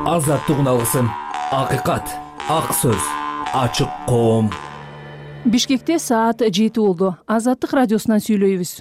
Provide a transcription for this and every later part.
азаттык үналысын, акыйкат, ак сөз, ачык коом. Бишкекте саат 7 болду. Азаттык радиосунан сүйлөйбүз.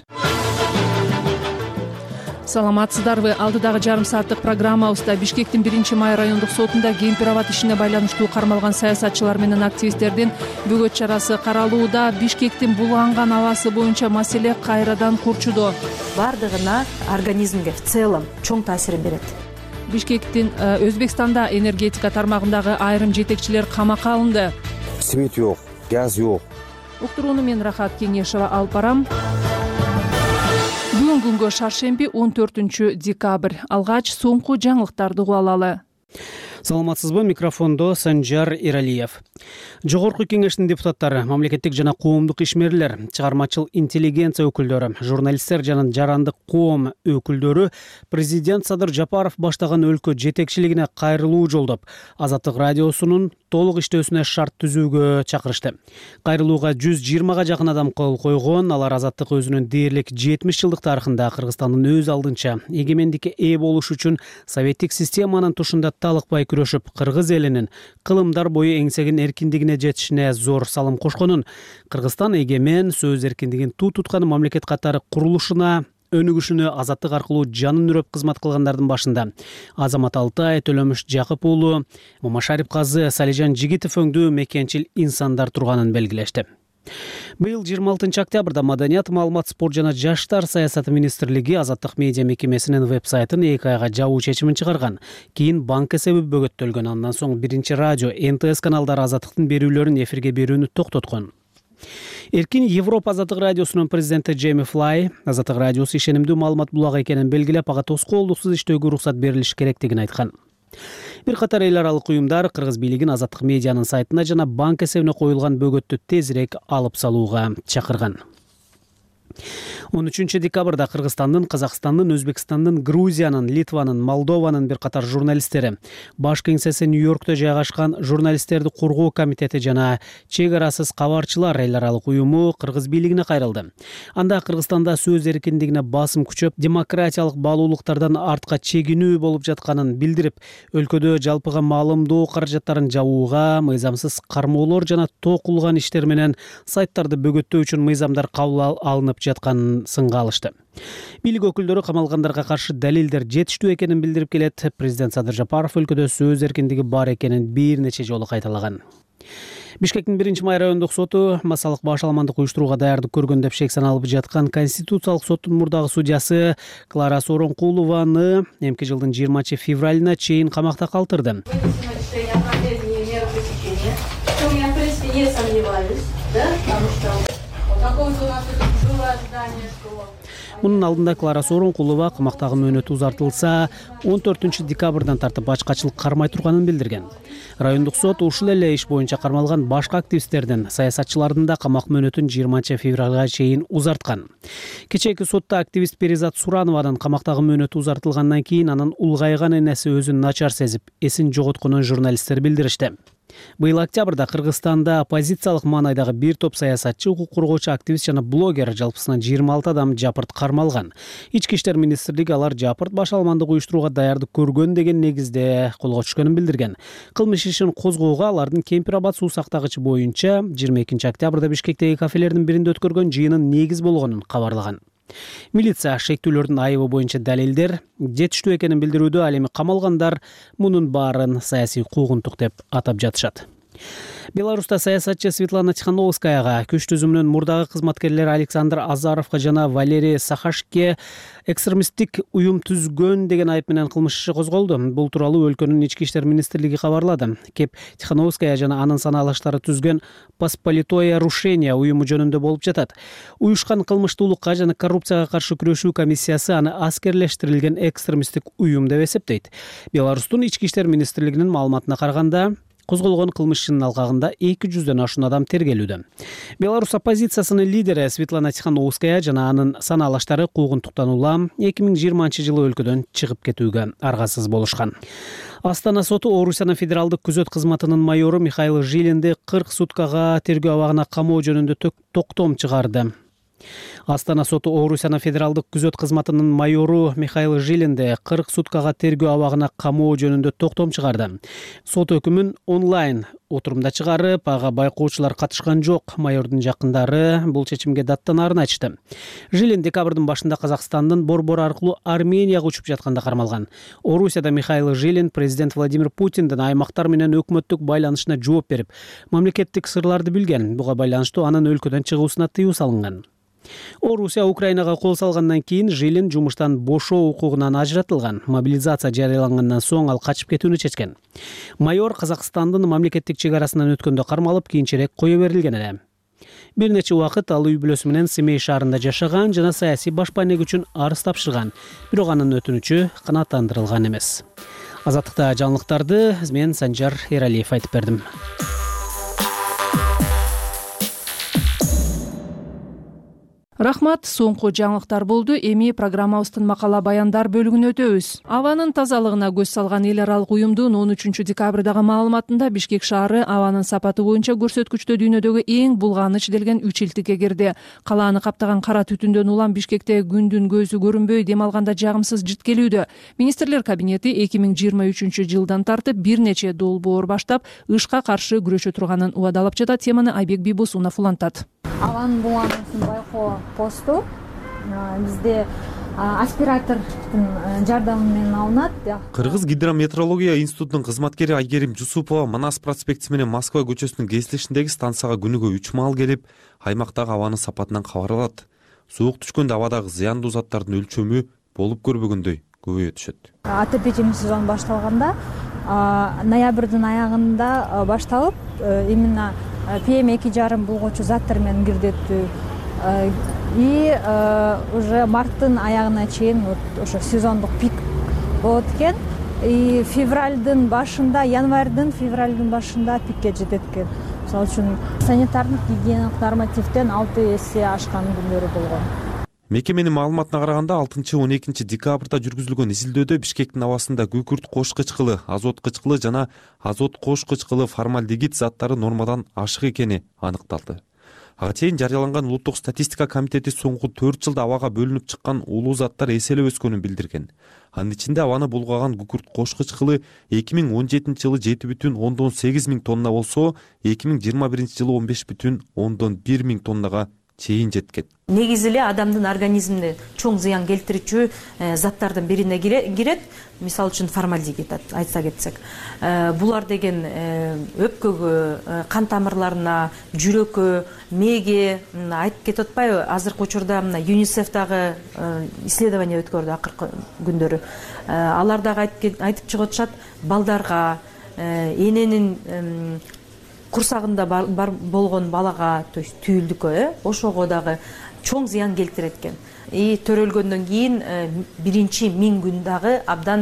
Саламатсыздарбы? Алдыдагы жарым сааттык программабызда Бишкектин 1-май райондук сотунда кемпир-абад ишине байланыштуу кармалган саясатчылар менен активисттердин бөгөт чарасы каралууда. Бишкектин булганган абасы боюнча маселе кайрадан курчудо. Бардыгына организмге в целом чоң таасирин берет. Бишкектин Өзбекстанда энергетика тармагындагы айрым жетекчилер камакка алынды. Свет жок, газ жок. Уктурууну мен Рахат Кеңешова алып барам. Бүгүн күнгө шаршемби 14 декабрь. Алгач соңку жаңылыктарды угуп алалы. Саламатсызбы? Микрофондо Санжар Иралиев. Жогорку кеңештин депутаттары, мамлекеттик жана коомдук ишмерлер, чыгармачыл интеллигенция өкүлдөрү, журналисттер жана жарандык коом өкүлдөрү президент Садыр Жапаров баштаган өлкө жетекчилигине кайрылуу жолдоп, Азаттык радиосунун толук иштөөсүнө шарт түзүүгө чакырышты. Кайрылууга 120га жакын адам кол койгон. Алар Азаттык өзүнүн дээрлик 70 жылдык тарыхында Кыргызстандын өз алдынча эгемендикке ээ болуш үчүн советтик системанын тушунда талыкпай күрөшүп, кыргыз элинин кылымдар бою эңсеген эркиндигине жетишине зор салым кошконун, Кыргызстан эгемен, сөз эркиндигин туу туткан мамлекет катары курулушуна өнүгүшүнө азаттык аркылуу жанын үрөп кызмат кылгандардын башында Азамат Алтай, Төлөмүш Жакып уулу, Мамашарип казы, Салижан Жигитов өңдүү мекенчил инсандар турганын белгилешти. Быйыл 26 октябрда Маданият, маалымат, спорт жана жаштар саясаты министрлиги Азаттык медиа мекемесинин веб-сайтын 2 айга жабуу чечимин чыгарган. Кийин банк эсеби бөгөттөлгөн. Андан соң 1-радио, НТС каналдары Азаттыктын берүүлөрүн эфирге берүүнү токтоткон. Эркин Европа Азаттык радиосунун президенти Джейми Флай Азаттык радиосу ишенимдүү маалымат булак экенин белгилеп, ага тоскоолдуксуз иштөөгө уруксат берилиши керектигин айткан. Бир катар эл аралык уюмдар кыргыз бийлигин Азаттык медианын сайтына жана банк эсебине коюлган бөгөттү тезирээк алып салууга чакырган. 13 декабрда Кыргызстандын, Казакстандын, Өзбекстандын, Грузиянын, Литванын, Молдованын бир катар журналисттери баш кеңсеси Нью-Йоркто жайгашкан журналисттерди коргоо комитети жана чек арасыз кабарчылар эл аралык уюму кыргыз бийлигине кайрылды. Анда Кыргызстанда сөз эркиндигине басым күчөп, демократиялык баалуулуктардан артка чегинүү болуп жатканын билдирип, өлкөдө жалпыга маалымдоо каражаттарын жабууга, мыйзамсыз кармоолор жана токулган иштер менен сайттарды бөгөттөө үчүн мыйзамдар кабыл алынып жатканын сынга алышты. Бийлик өкүлдөрү камалгандарга каршы далилдер жетиштүү экенин билдирип келет. Президент Садыр Жапаров өлкөдө сөз эркиндиги бар экенин бир нече жолу кайталаган. Бишкектин 1-май райондук соту массалык баш аламандык уюштурууга даярдык көргөн деп шек саналып жаткан Конституциялык соттун мурдагы судьясы Клара Сооронкулованы эмки жылдын 20 февралына чейин камакта калтырды. Мунун алдында Клара Сооронкулова камактагы мөөнөтү узартылса, 14 декабрдан тартып ачкачылык кармай турганын билдирген. Райондук сот ушул эле иш боюнча кармалган башка активисттердин, саясатчылардын да камак мөөнөтүн 20 февралга чейин узарткан. Кечээки сотто активист Перизат Сурановадан камактагы мөөнөтү узартылгандан кийин анын улгайган энеси өзүн начар сезип, эсин жоготконун журналисттер билдиришти. Быйыл октябрда Кыргызстанда оппозициялык маанайдагы бир топ саясатчы, укук коргоочу, активист жана блогер жалпысынан 26 адам жапырт кармалган. Ички иштер министрлиги алар жапырт баш аламандык уюштурууга даярдык көргөн деген негизде колго түшкөнүн билдирген. Кылмыш ишин козгоого алардын Кемпир-Абад суу сактагычы боюнча 22 октябрда Бишкектеги кафелердин биринде өткөргөн жыйынын негиз болгонун кабарлаган. Милиция шектүүлөрдүн айыбы боюнча далилдер жетиштүү экенин билдирүүдө, ал эми камалгандар мунун баарын саясий куугунтук деп атап жатышат. Беларуста саясатчы Светлана Тихановскаяга, күч түзүмүнүн мурдагы кызматкерлери Александр Азаровго жана Валерий Сахашке экстремисттик уюм түзгөн деген айып менен кылмыш иши козголду. Бул тууралуу өлкөнүн ички иштер министрлиги кабарлады. Кеп Тихановская жана анын санаалаштары түзгөн Посполитое рушение уюму жөнүндө болуп жатат. Уюшкан кылмыштуулукка жана коррупцияга каршы күрөшүү комиссиясы аны аскерлештирилген экстремисттик уюм деп эсептейт. Беларустун ички иштер министрлигинин маалыматына караганда, козголгон кылмыш ишинин алкагында 200дөн ашуун адам тергелүүдө. Беларусь оппозициясынын лидери Светлана Тихановская жана анын санаалаштары куугунтуктан улам 2020 жылы өлкөдөн чыгып кетүүгө аргасыз болушкан. Астана соту Орусиянын федералдык күзөт кызматынын майору Михаил Жилинди 40 суткага тергөө абагына камоо жөнүндө токтом чыгарды. Астана соту Орусияны федералдык күзөт кызматынын майору Михаил Жилинди 40 суткага тергөө абагына камоо жөнүндө токтом чыгарды. Сот өкүмүн онлайн отурумда чыгарып, ага байкоочулар катышкан жок. Майордун жакындары бул чечимге даттанаарын айтышты. Жилин декабрдын башында Казакстандын борбор аркылуу Арменияга учуп жатканда кармалган. Орусияда Михаил Жилин президент Владимир Путиндин аймактар менен өкмөттүк байланышына жооп берип, мамлекеттик сырларды билген. Буга байланыштуу анын өлкөдөн чыгуусуна тыюу салынган. Орусия Украинага кол салгандан кийин Жилин жумуштан бошоо укугунан ажыратылган. Мобилизация жарыялангандан соң ал качып кетүүнү чечкен. Майор Казакстандын мамлекеттик чек арасынан өткөндө кармалып, кийинчерээк кое берилген эле. Бир нече убакыт ал үй бүлөсү менен Семей шаарында жашаган жана саясий башпаанек үчүн арыз тапшырган. Бирок анын өтүнүчү канааттандырылган эмес. Азаттыкта жаңылыктарды мен Санжар Эралиев айтып бердим. Рахмат, соңку жаңылыктар болду. Эми программабыздын макала баяндар бөлүгүнө өтөбүз. Абанын тазалыгына көз салган эл аралык уюмдун 13 декабрдагы маалыматында Бишкек шаары абанын сапаты боюнча көрсөткүчтө дүйнөдөгү эң булганыч делген 3 илтикке кирди. Калааны каптаган кара түтүндөн улам Бишкекте күндүн көзү көрүнбөй, дем алганда жагымсыз жыт келүүдө. Министрлер кабинети 2023 жылдан тартып бир нече долбоор баштап, ышка каршы күрөшө турганын убадалап жатат. Теманы Айбек Бийбосунов улантат. Абанын булганысын байкоо посту бизде аспиратордун жардамы менен алынат. Кыргыз гидрометеорология институтунун кызматкери Айгерим Жусупова Манас проспектиси менен Москва көчөсүнүн кесилишиндеги станцияга күнүгө 3 маал келип, аймактагы абанын сапатынан кабар алат. Суук түшкөндө абадагы зыяндуу заттардын өлчөмү болуп көрбөгөндөй көбөйө түшөт. АТП жемиш сезону башталганда ноябрдын аягында башталып, именно PM2,5 болгочу заттар менен кирдеттүү и уже марттын аягына чейин ошо сезондук пик болот экен. И февралдын башында, февралдын башында пикке жетет экен. Мисалы үчүн санитардык гигиеналык нормативден 6 эсе ашкан күндөрү болгон. Мекеменин маалыматына караганда 6-12 декабрда жүргүзүлгөн изилдөөдө Бишкектин абасында күкүрт кош кычкылы, азот кычкылы жана азот кош кычкылы формальдегид заттары нормадан ашык экени аныкталды. Ага чейин жарыяланган улуттук статистика комитети соңку 4 жылда абага бөлүнүп чыккан улуу заттар эселеп өскөнүн билдирген. Анын ичинде абаны булгаган күкүрт кош кычкылы 2017 жылы 7,8 миң тонна болсо, 2021 жылы 15,1 миң тоннага чейин жеткен. Негизи эле адамдын организмине чоң зыян келтирүүчү заттардын бирине кирет. Мисалы үчүн формальдегид айтса кетсек. Булар деген өпкөгө, кан тамырларына, жүрөккө, мээге айтып кетип атпайбы? Азыркы учурда мына ЮНИСЕФ дагы исследование өткөрдү акыркы күндөрү. Алар дагы айтып чыгып атышат, балдарга, эненин курсагында бар болгон балага, то есть түйүлдүккө, ошого дагы чоң зыян келтирет экен. И төрөлгөндөн кийин биринчи 1000 күн дагы абдан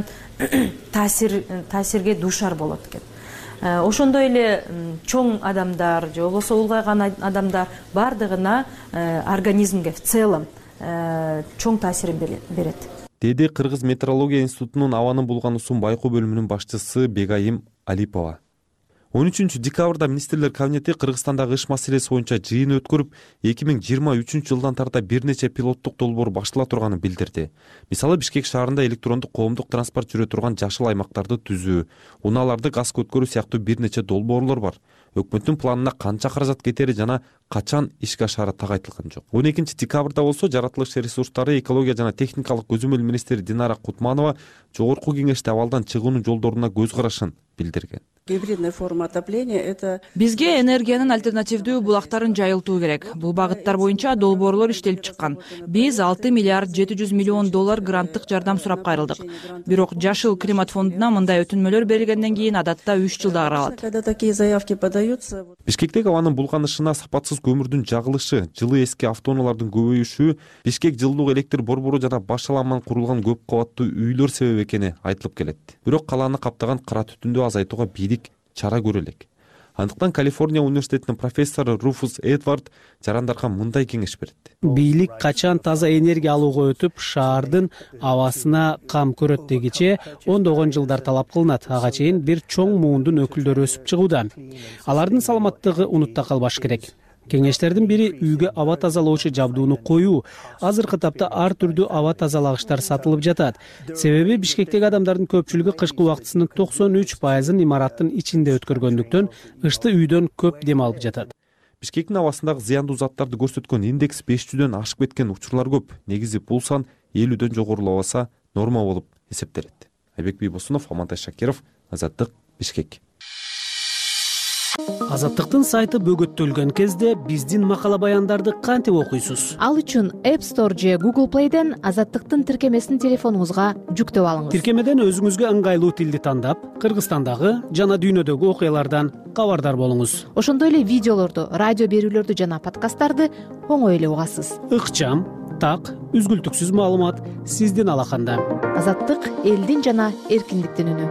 таасирге дуушар болот экен. Ошондой эле чоң адамдар же болбосо улгайган адамдар бардыгына организмге в целом чоң таасирин берет. Деди Кыргыз метеорология институтунун абанын булгануусун байкоо бөлүмүнүн башчысы Бегайым Алипова. 13 декабрда министрлер кабинети Кыргызстандагы иш маселеси боюнча жыйын өткөрүп, 2023 жылдан тарта бир нече пилоттук долбоор баштала турганын билдирди. Мисалы, Бишкек шаарында электрондук коомдук транспорт жүрө турган жашыл аймактарды түзүү, унааларды газга өткөрүү сыяктуу бир нече долбоорлор бар. Өкмөттүн планына канча каражат кетери жана качан ишке ашаары так айтылган жок. 12 декабрда болсо жаратылыш ресурстары, экология жана техникалык көзөмөл министри Динара Кутманова жогорку кеңеште абалдан чыгуунун жолдоруна көз карашын билдирген. Гибридная форма отопления — это... Бизге энергиянын альтернативдүү булактарын жайылтуу керек. Бул багыттар боюнча долбоорлор иштелип чыккан. Биз 6 миллиард 700 миллион доллар гранттык жардам сурап кайрылдык. Бирок Жашыл климат фондуна мындай өтүнмөлөр берилгенден кийин адатта 3 жылда каралат. Когда такие заявки подаются... Бишкектеги абанын булганышына сапатсыз көмүрдүн жагылышы, жылы эски автоунаалардын көбөйүшү, Бишкек жылуулук электр борбору жана башаламан курулган көп кабаттуу үйлөр себеп экени айтылып келет. Бирок калааны каптаган кара түтүндү азайтууга бийлик чара көрө элек. Андыктан Калифорния университетинин профессору Руфус Эдвард жарандарга мындай кеңеш берет. Бийлик качан таза энергия алууга өтүп, шаардын абасына кам көрөт дегиче ондогон жылдар талап кылынат. Ага чейин бир чоң муундун өкүлдөрү өсүп чыгууда. Алардын саламаттыгы унутта калбаш керек. Кеңештердин бири үйгө аба тазалоочу жабдууну коюу. Азыркы тапта ар түрдүү аба тазалагычтар сатылып жатат. Себеби Бишкектеги адамдардын көпчүлүгү кышкы убактысынын 93%-ын имараттын ичинде өткөргөндүктөн ышты үйдөн көп дем алып жатат. Бишкектин абасындагы зыяндуу заттарды көрсөткөн индекс 500дөн ашып кеткен учурлар көп. Негизи бул сан 50дөн жогорулабаса норма болуп эсептелет. Айбек Бийбосунов, Амантай Шакиров, Азаттык, Бишкек. Азаттыктын сайты бөгөттөлгөн кезде биздин макала баяндарды кантип окуйсуз? Ал үчүн App Store же Google Play'ден Азаттыктын тиркемесин телефонуңузга жүктөп алыңыз. Тиркемеден өзүңүзгө ыңгайлуу тилди тандап, Кыргызстандагы жана дүйнөдөгү окуялардан кабардар болуңуз. Ошондой эле видеолорду, радио берүүлөрдү жана подкасттарды оңой эле угасыз. Ыкчам, так, үзгүлтүксүз маалымат сиздин алаканда. Азаттык элдин жана эркиндиктин үнү.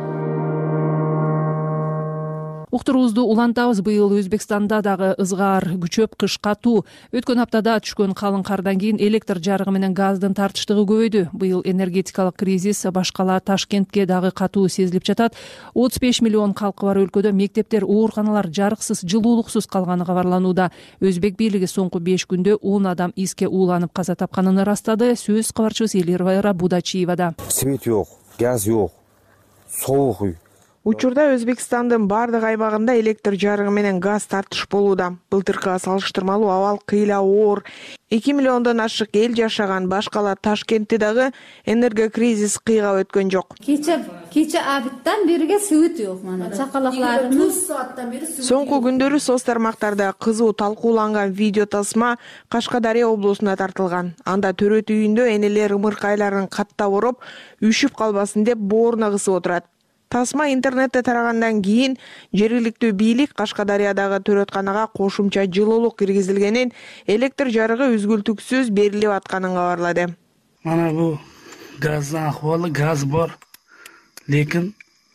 Уктуруубузду улантабыз. Быйыл Өзбекстанда дагы ызгаар күчөп, кыш катуу. Өткөн аптада түшкөн калың кардан кийин электр жарыгы менен газдын тартыштыгы көбөйдү. Быйыл энергетикалык кризис башкала Ташкентке дагы катуу сезилип жатат. 35 миллион калкы бар өлкөдө мектептер, ооруканалар жарыксыз, жылуулуксуз калганы кабарланууда. Өзбек бийлиги соңку 5 күндө 10 адам иске ууланып каза тапканын ырастады. Сөз кабарчыбыз Элирвайра Будачиевада. Свет жок, газ жок, соок үй. Учурда Өзбекстандын бардык аймагында электр жарыгы менен газ тартыш болууда. Былтыркыга салыштырмалуу абал кыйла оор. 2 миллиондон ашык эл жашаган башкала Ташкентте дагы энергокризис кыйгап өткөн жок. Кече абиттан бериге свет жок, мана чакалакларыбыз. Соңку күндөрү соц тармактарда кызуу талкууланган видео тасма Кашкадария облусуна тартылган. Анда төрөт үйүндө энелер ымыркайларын каттап ороп, үшүп калбасын деп бооруна кысып отурат. Тасма интернетте тарагандан кийин жергиликтүү бийлик Кашкадариядагы төрөтканага кошумча жылуулук киргизилгенин, электр жарыгы үзгүлтүксүз берилип атканын кабарлады. Мана бул газдын акыбалы, газ бар, лекин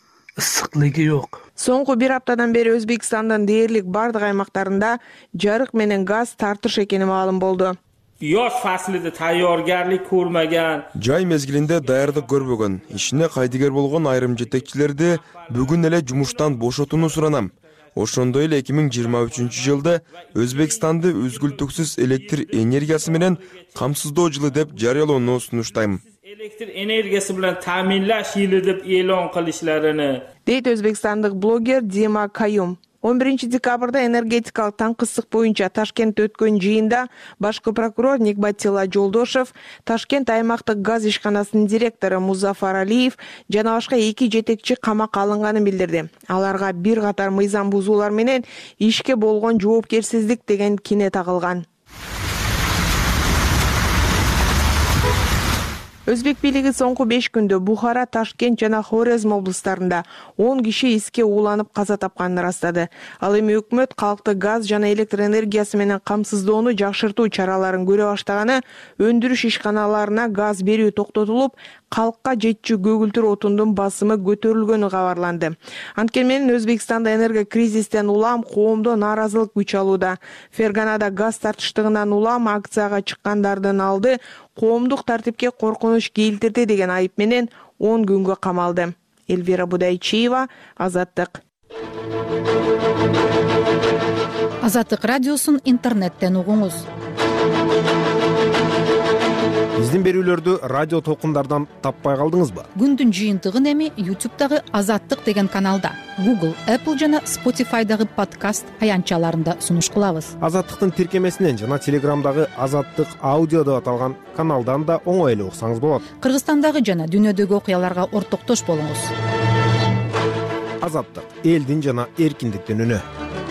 ысыклыгы жок. Соңку бир аптадан бери Өзбекстандын дээрлик бардык аймактарында жарык менен газ тартыш экени маалым болду. Yoz faslida tayyorgarlik ko'rmagan, жай мезгилинде даярдык көрбөгөн, ишине кайдыгер болгон айрым жетекчилерди бүгүн эле жумуштан бошотууну суранам. Ошондой эле 2023-жылда Өзбекстанды үзгүлтүксүз электр энергиясы менен камсыздоо жылы деп жарыялоону сунуштайм. Elektr energiyasi bilan ta'minlash yili deb e'lon qilishlarini дейт өзбекстандык блогер Дима Каюм. 11 декабрда энергетикалык таңкыстык боюнча Ташкентте өткөн жыйында башкы прокурор Никбатилла Жолдошев, Ташкент аймактык газ ишканасынын директору Музафар Алиев жана башка 2 жетекчи камакка алынганын билдирди. Аларга бир катар мыйзам бузуулар менен ишке болгон жоопкерсиздик деген кине тагылган. Өзбек бийлиги соңку 5 күндө Бухара, Ташкент жана Хорезм облустарында 10 киши иске ууланып каза тапканын ырастады. Ал эми өкмөт калкты газ жана электр энергиясы менен камсыздоону жакшыртуу чараларын көрө баштаганы, өндүрүш ишканаларына газ берүү токтотулуп, калкка жетчү көгүлтүр отундун басымы көтөрүлгөнү кабарланды. Анткени менен Өзбекстанда энергокризистен улам коомдо нааразылык күч алууда. Ферганада газ тартыштыгынан улам акцияга чыккандардын алды коомдук тартипке коркунуч келтирди деген айып менен 10 күнгө камалды. Эльвира Будайчиева, Азаттык. Азаттык радиосун интернеттен угуңуз. Биздин берүүлөрдү радио толкундардан таппай калдыңызбы? Күндүн жыйынтыгын эми YouTube'дагы Азаттык деген каналда, Google, Apple жана Spotify'дагы подкаст аянтчаларында сунуш кылабыз. Азаттыктын тиркемесинен жана Telegram'дагы Азаттык аудио деп аталган каналдан да оңой эле уксаңыз болот. Кыргызстандагы жана дүйнөдөгү окуяларга ортоктош болуңуз. Азаттык элдин жана эркиндиктин үнү.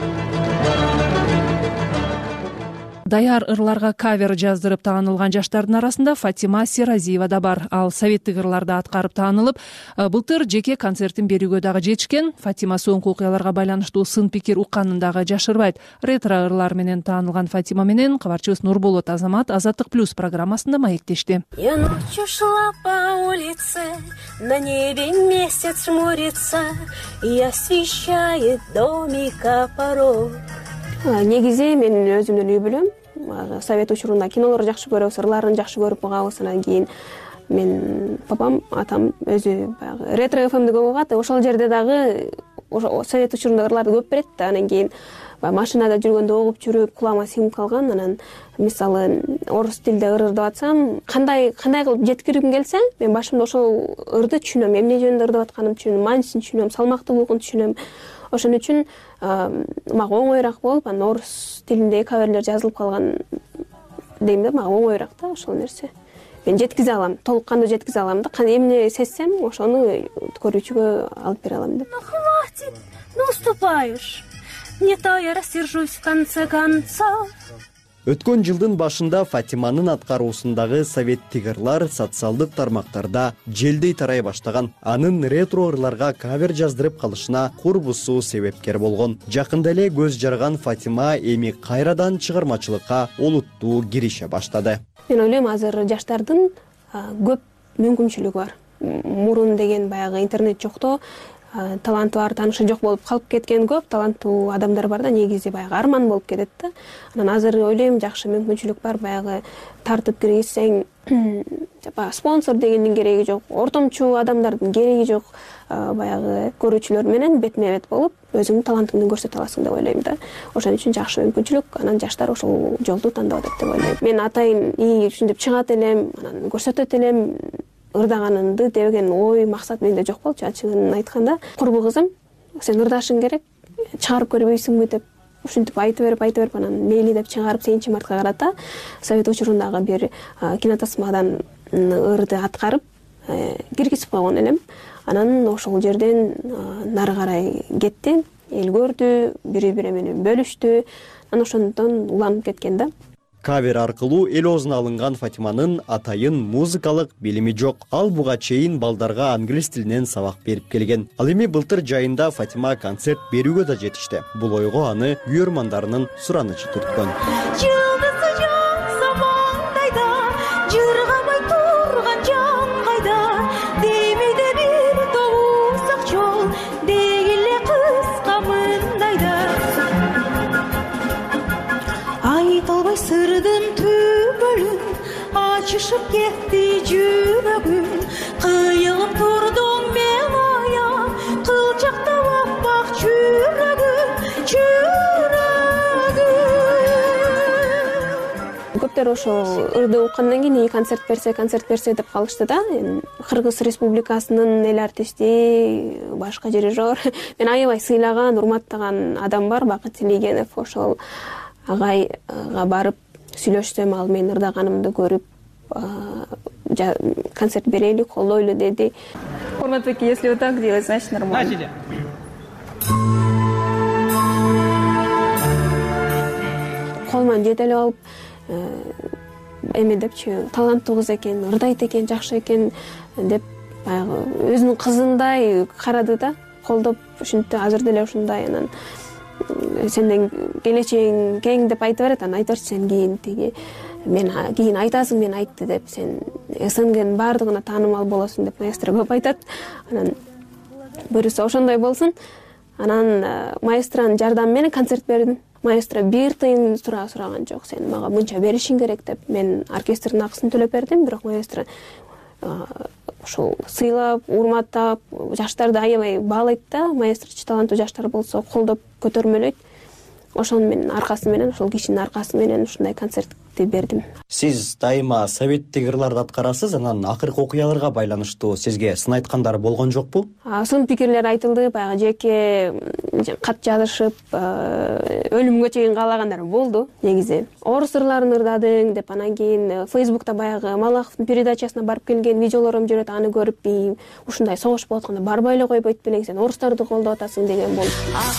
Даяр ырларга кавер жаздырып таанылган жаштардын арасында Фатима Серазиева да бар. Ал советтик ырларда аткарып таанылып, былтыр жеке концертин берүүгө дагы жетишкен. Фатима соңку окуяларга байланыштуу сын пикир укканын дагы жашырбайт. Ретро ырлар менен таанылган Фатима менен кабарчыбыз Нурболот Азамат Азаттык плюс программасында маектешти. Я ночью шла по улице, на небе месяц жмурится, и освещает домика порог. Негизи мен өзүмдүн үй бүлөм. Совет учурунда кинолор жакшы көрөбүз, ырларын жакшы көрүп багабыз. Анан кийин мен папам, атам өзү баягы ретро ФМди көп угат. Ошол жерде дагы ошо совет учурунда ырларды көп берет да. Анан кийин баягы машинада жүргөндө угуп жүрүп кулагыма сиңип калган. Анан мисалы орус тилде ыр ырдап атсам, кандай кылып жеткиргим келсе, мен башымда ошол ырды түшүнөм, эмне жөнүндө ырдап атканымды түшүнөм, мааниsin түшүнөм, салмактуулугун түшүнөм. Ошон үчүн мага оңоюраак болуп, анан орус тилинде каверлер жазылып калган дейм да, мага оңоюраак да ошол нерсе. Мен жеткизе алам, толук кандуу жеткизе алам да. Эмне сезсем, ошону көрүүчүгө алып бере алам деп. Хватит, ну уступаешь. Не то я рассержусь в конце концов. Өткөн жылдын башында Фатиманын аткаруусундагы советтик ырлар социалдык тармактарда желдей тарай баштаган. Анын ретро ырларга кавер жаздырып калышына курбусу себепкер болгон. Жакында эле көз жарган Фатима эми кайрадан чыгармачылыкка олуттуу кирише баштады. Мен ойлойм, азыр жаштардын көп мүмкүнчүлүгү бар. Мурун деген баягы интернет жокто, таланты бар, таанышы жок болуп калып кеткен көп таланттуу адамдар бар да, негизи баягы арман болуп кетет да. Анан азыр ойлойм, жакшы мүмкүнчүлүк бар, баягы тартып киргизсең, спонсор дегендин кереги жок, ортомчу адамдардын кереги жок, баягы көрүүчүлөр менен бетме бет болуп, өзүңдүн талантыңды көрсөтө аласың деп ойлойм да. Ошон үчүн жакшы мүмкүнчүлүк, анан жаштар ошол жолду тандап атат деп ойлойм. Мен атайын ушинтип чыгат элем, анан көрсөтөт элем, ырдаганымды деген ой, максат менде жок болчу. Ачыгын айтканда, курбу кызым, сен ырдашың керек, чыгарып көрбөйсүңбү деп ушинтип айтып берип, анан мейли деп чыгарып сейинчи мартка карата совет учурундагы бир кинотасмадан ырды аткарып киргизип койгон элем. Анан ошол жерден нары карай кетти, эл көрдү, бири-бири менен бөлүштү. Анан ошондон уланып кеткен да. Кавер аркылуу эл оозуна алынган Фатиманын атайын музыкалык билими жок. Ал буга чейин балдарга англис тилинен сабак берип келген. Ал эми былтыр жайында Фатима концерт берүүгө да жетишти. Бул ойго аны күйөрмандарынын суранычы түрткөн. Сырдын түбөлүн ачышып кетти жүрөгүм, кыйылып турдуң мен аяп, кылчактап аппак жүрөгүм. Көптөр ошол ырды уккандан кийин концерт берсе деп калышты да. Кыргыз Республикасынын эл артисти, башка жери жок. Мен аябай сыйлаган, урматтаган адам бар, Бакыт Тилегенов. Ошол агайга барып сүйлөшсөм, ал менин ырдаганымды көрүп, концерт берели, колдойлу деди. Урматбек, если вы так делаете, значит нормально. Колман жетелеп алып, эме депчи, таланттуу кыз экен, ырдайт экен, жакшы экен деп, баягы өзүнүн кызындай карады да, колдоп, ушинтип азыр деле ушундай. Анан сенден келечегиң кең деп айтып берет. Анан айтып берчи, сен кийин тиги мен кийин айтасың, мен айтты деп, сен СНГнын баардыгына таанымал болосуң деп маэстро көп айтат. Анан буюрса ошондой болсун. Анан маэстронун жардамы менен концерт бердим. Маэстро бир тыйын сураган жок, сен мага мынча беришиң керек деп. Мен оркестрдин акысын төлөп бердим, бирок маэстро ошол сыйлап, урматтап, жаштарды аябай баалайт да. Маэстрочу таланттуу жаштар болсо колдоп көтөрмөлөйт. Ошонун менен аркасы менен, ошол кишинин аркасы менен ушундай концертти бердим. Сиз дайыма советтик ырларды аткарасыз, анан акыркы окуяларга байланыштуу сизге сын айткандар болгон жокпу? Сын пикирлер айтылды, баягы жеке кат жазышып, өлүмгө чейин каалагандар болду. Негизи орус ырларын ырдадың деп, анан кийин Фейсбукта баягы Малаховдун передачасына барып келген видеолорум жүрөт, аны көрүп, ушундай согуш болуп атканда барбай эле койбойт белең, сен орустарды колдоп атасың деген болуп.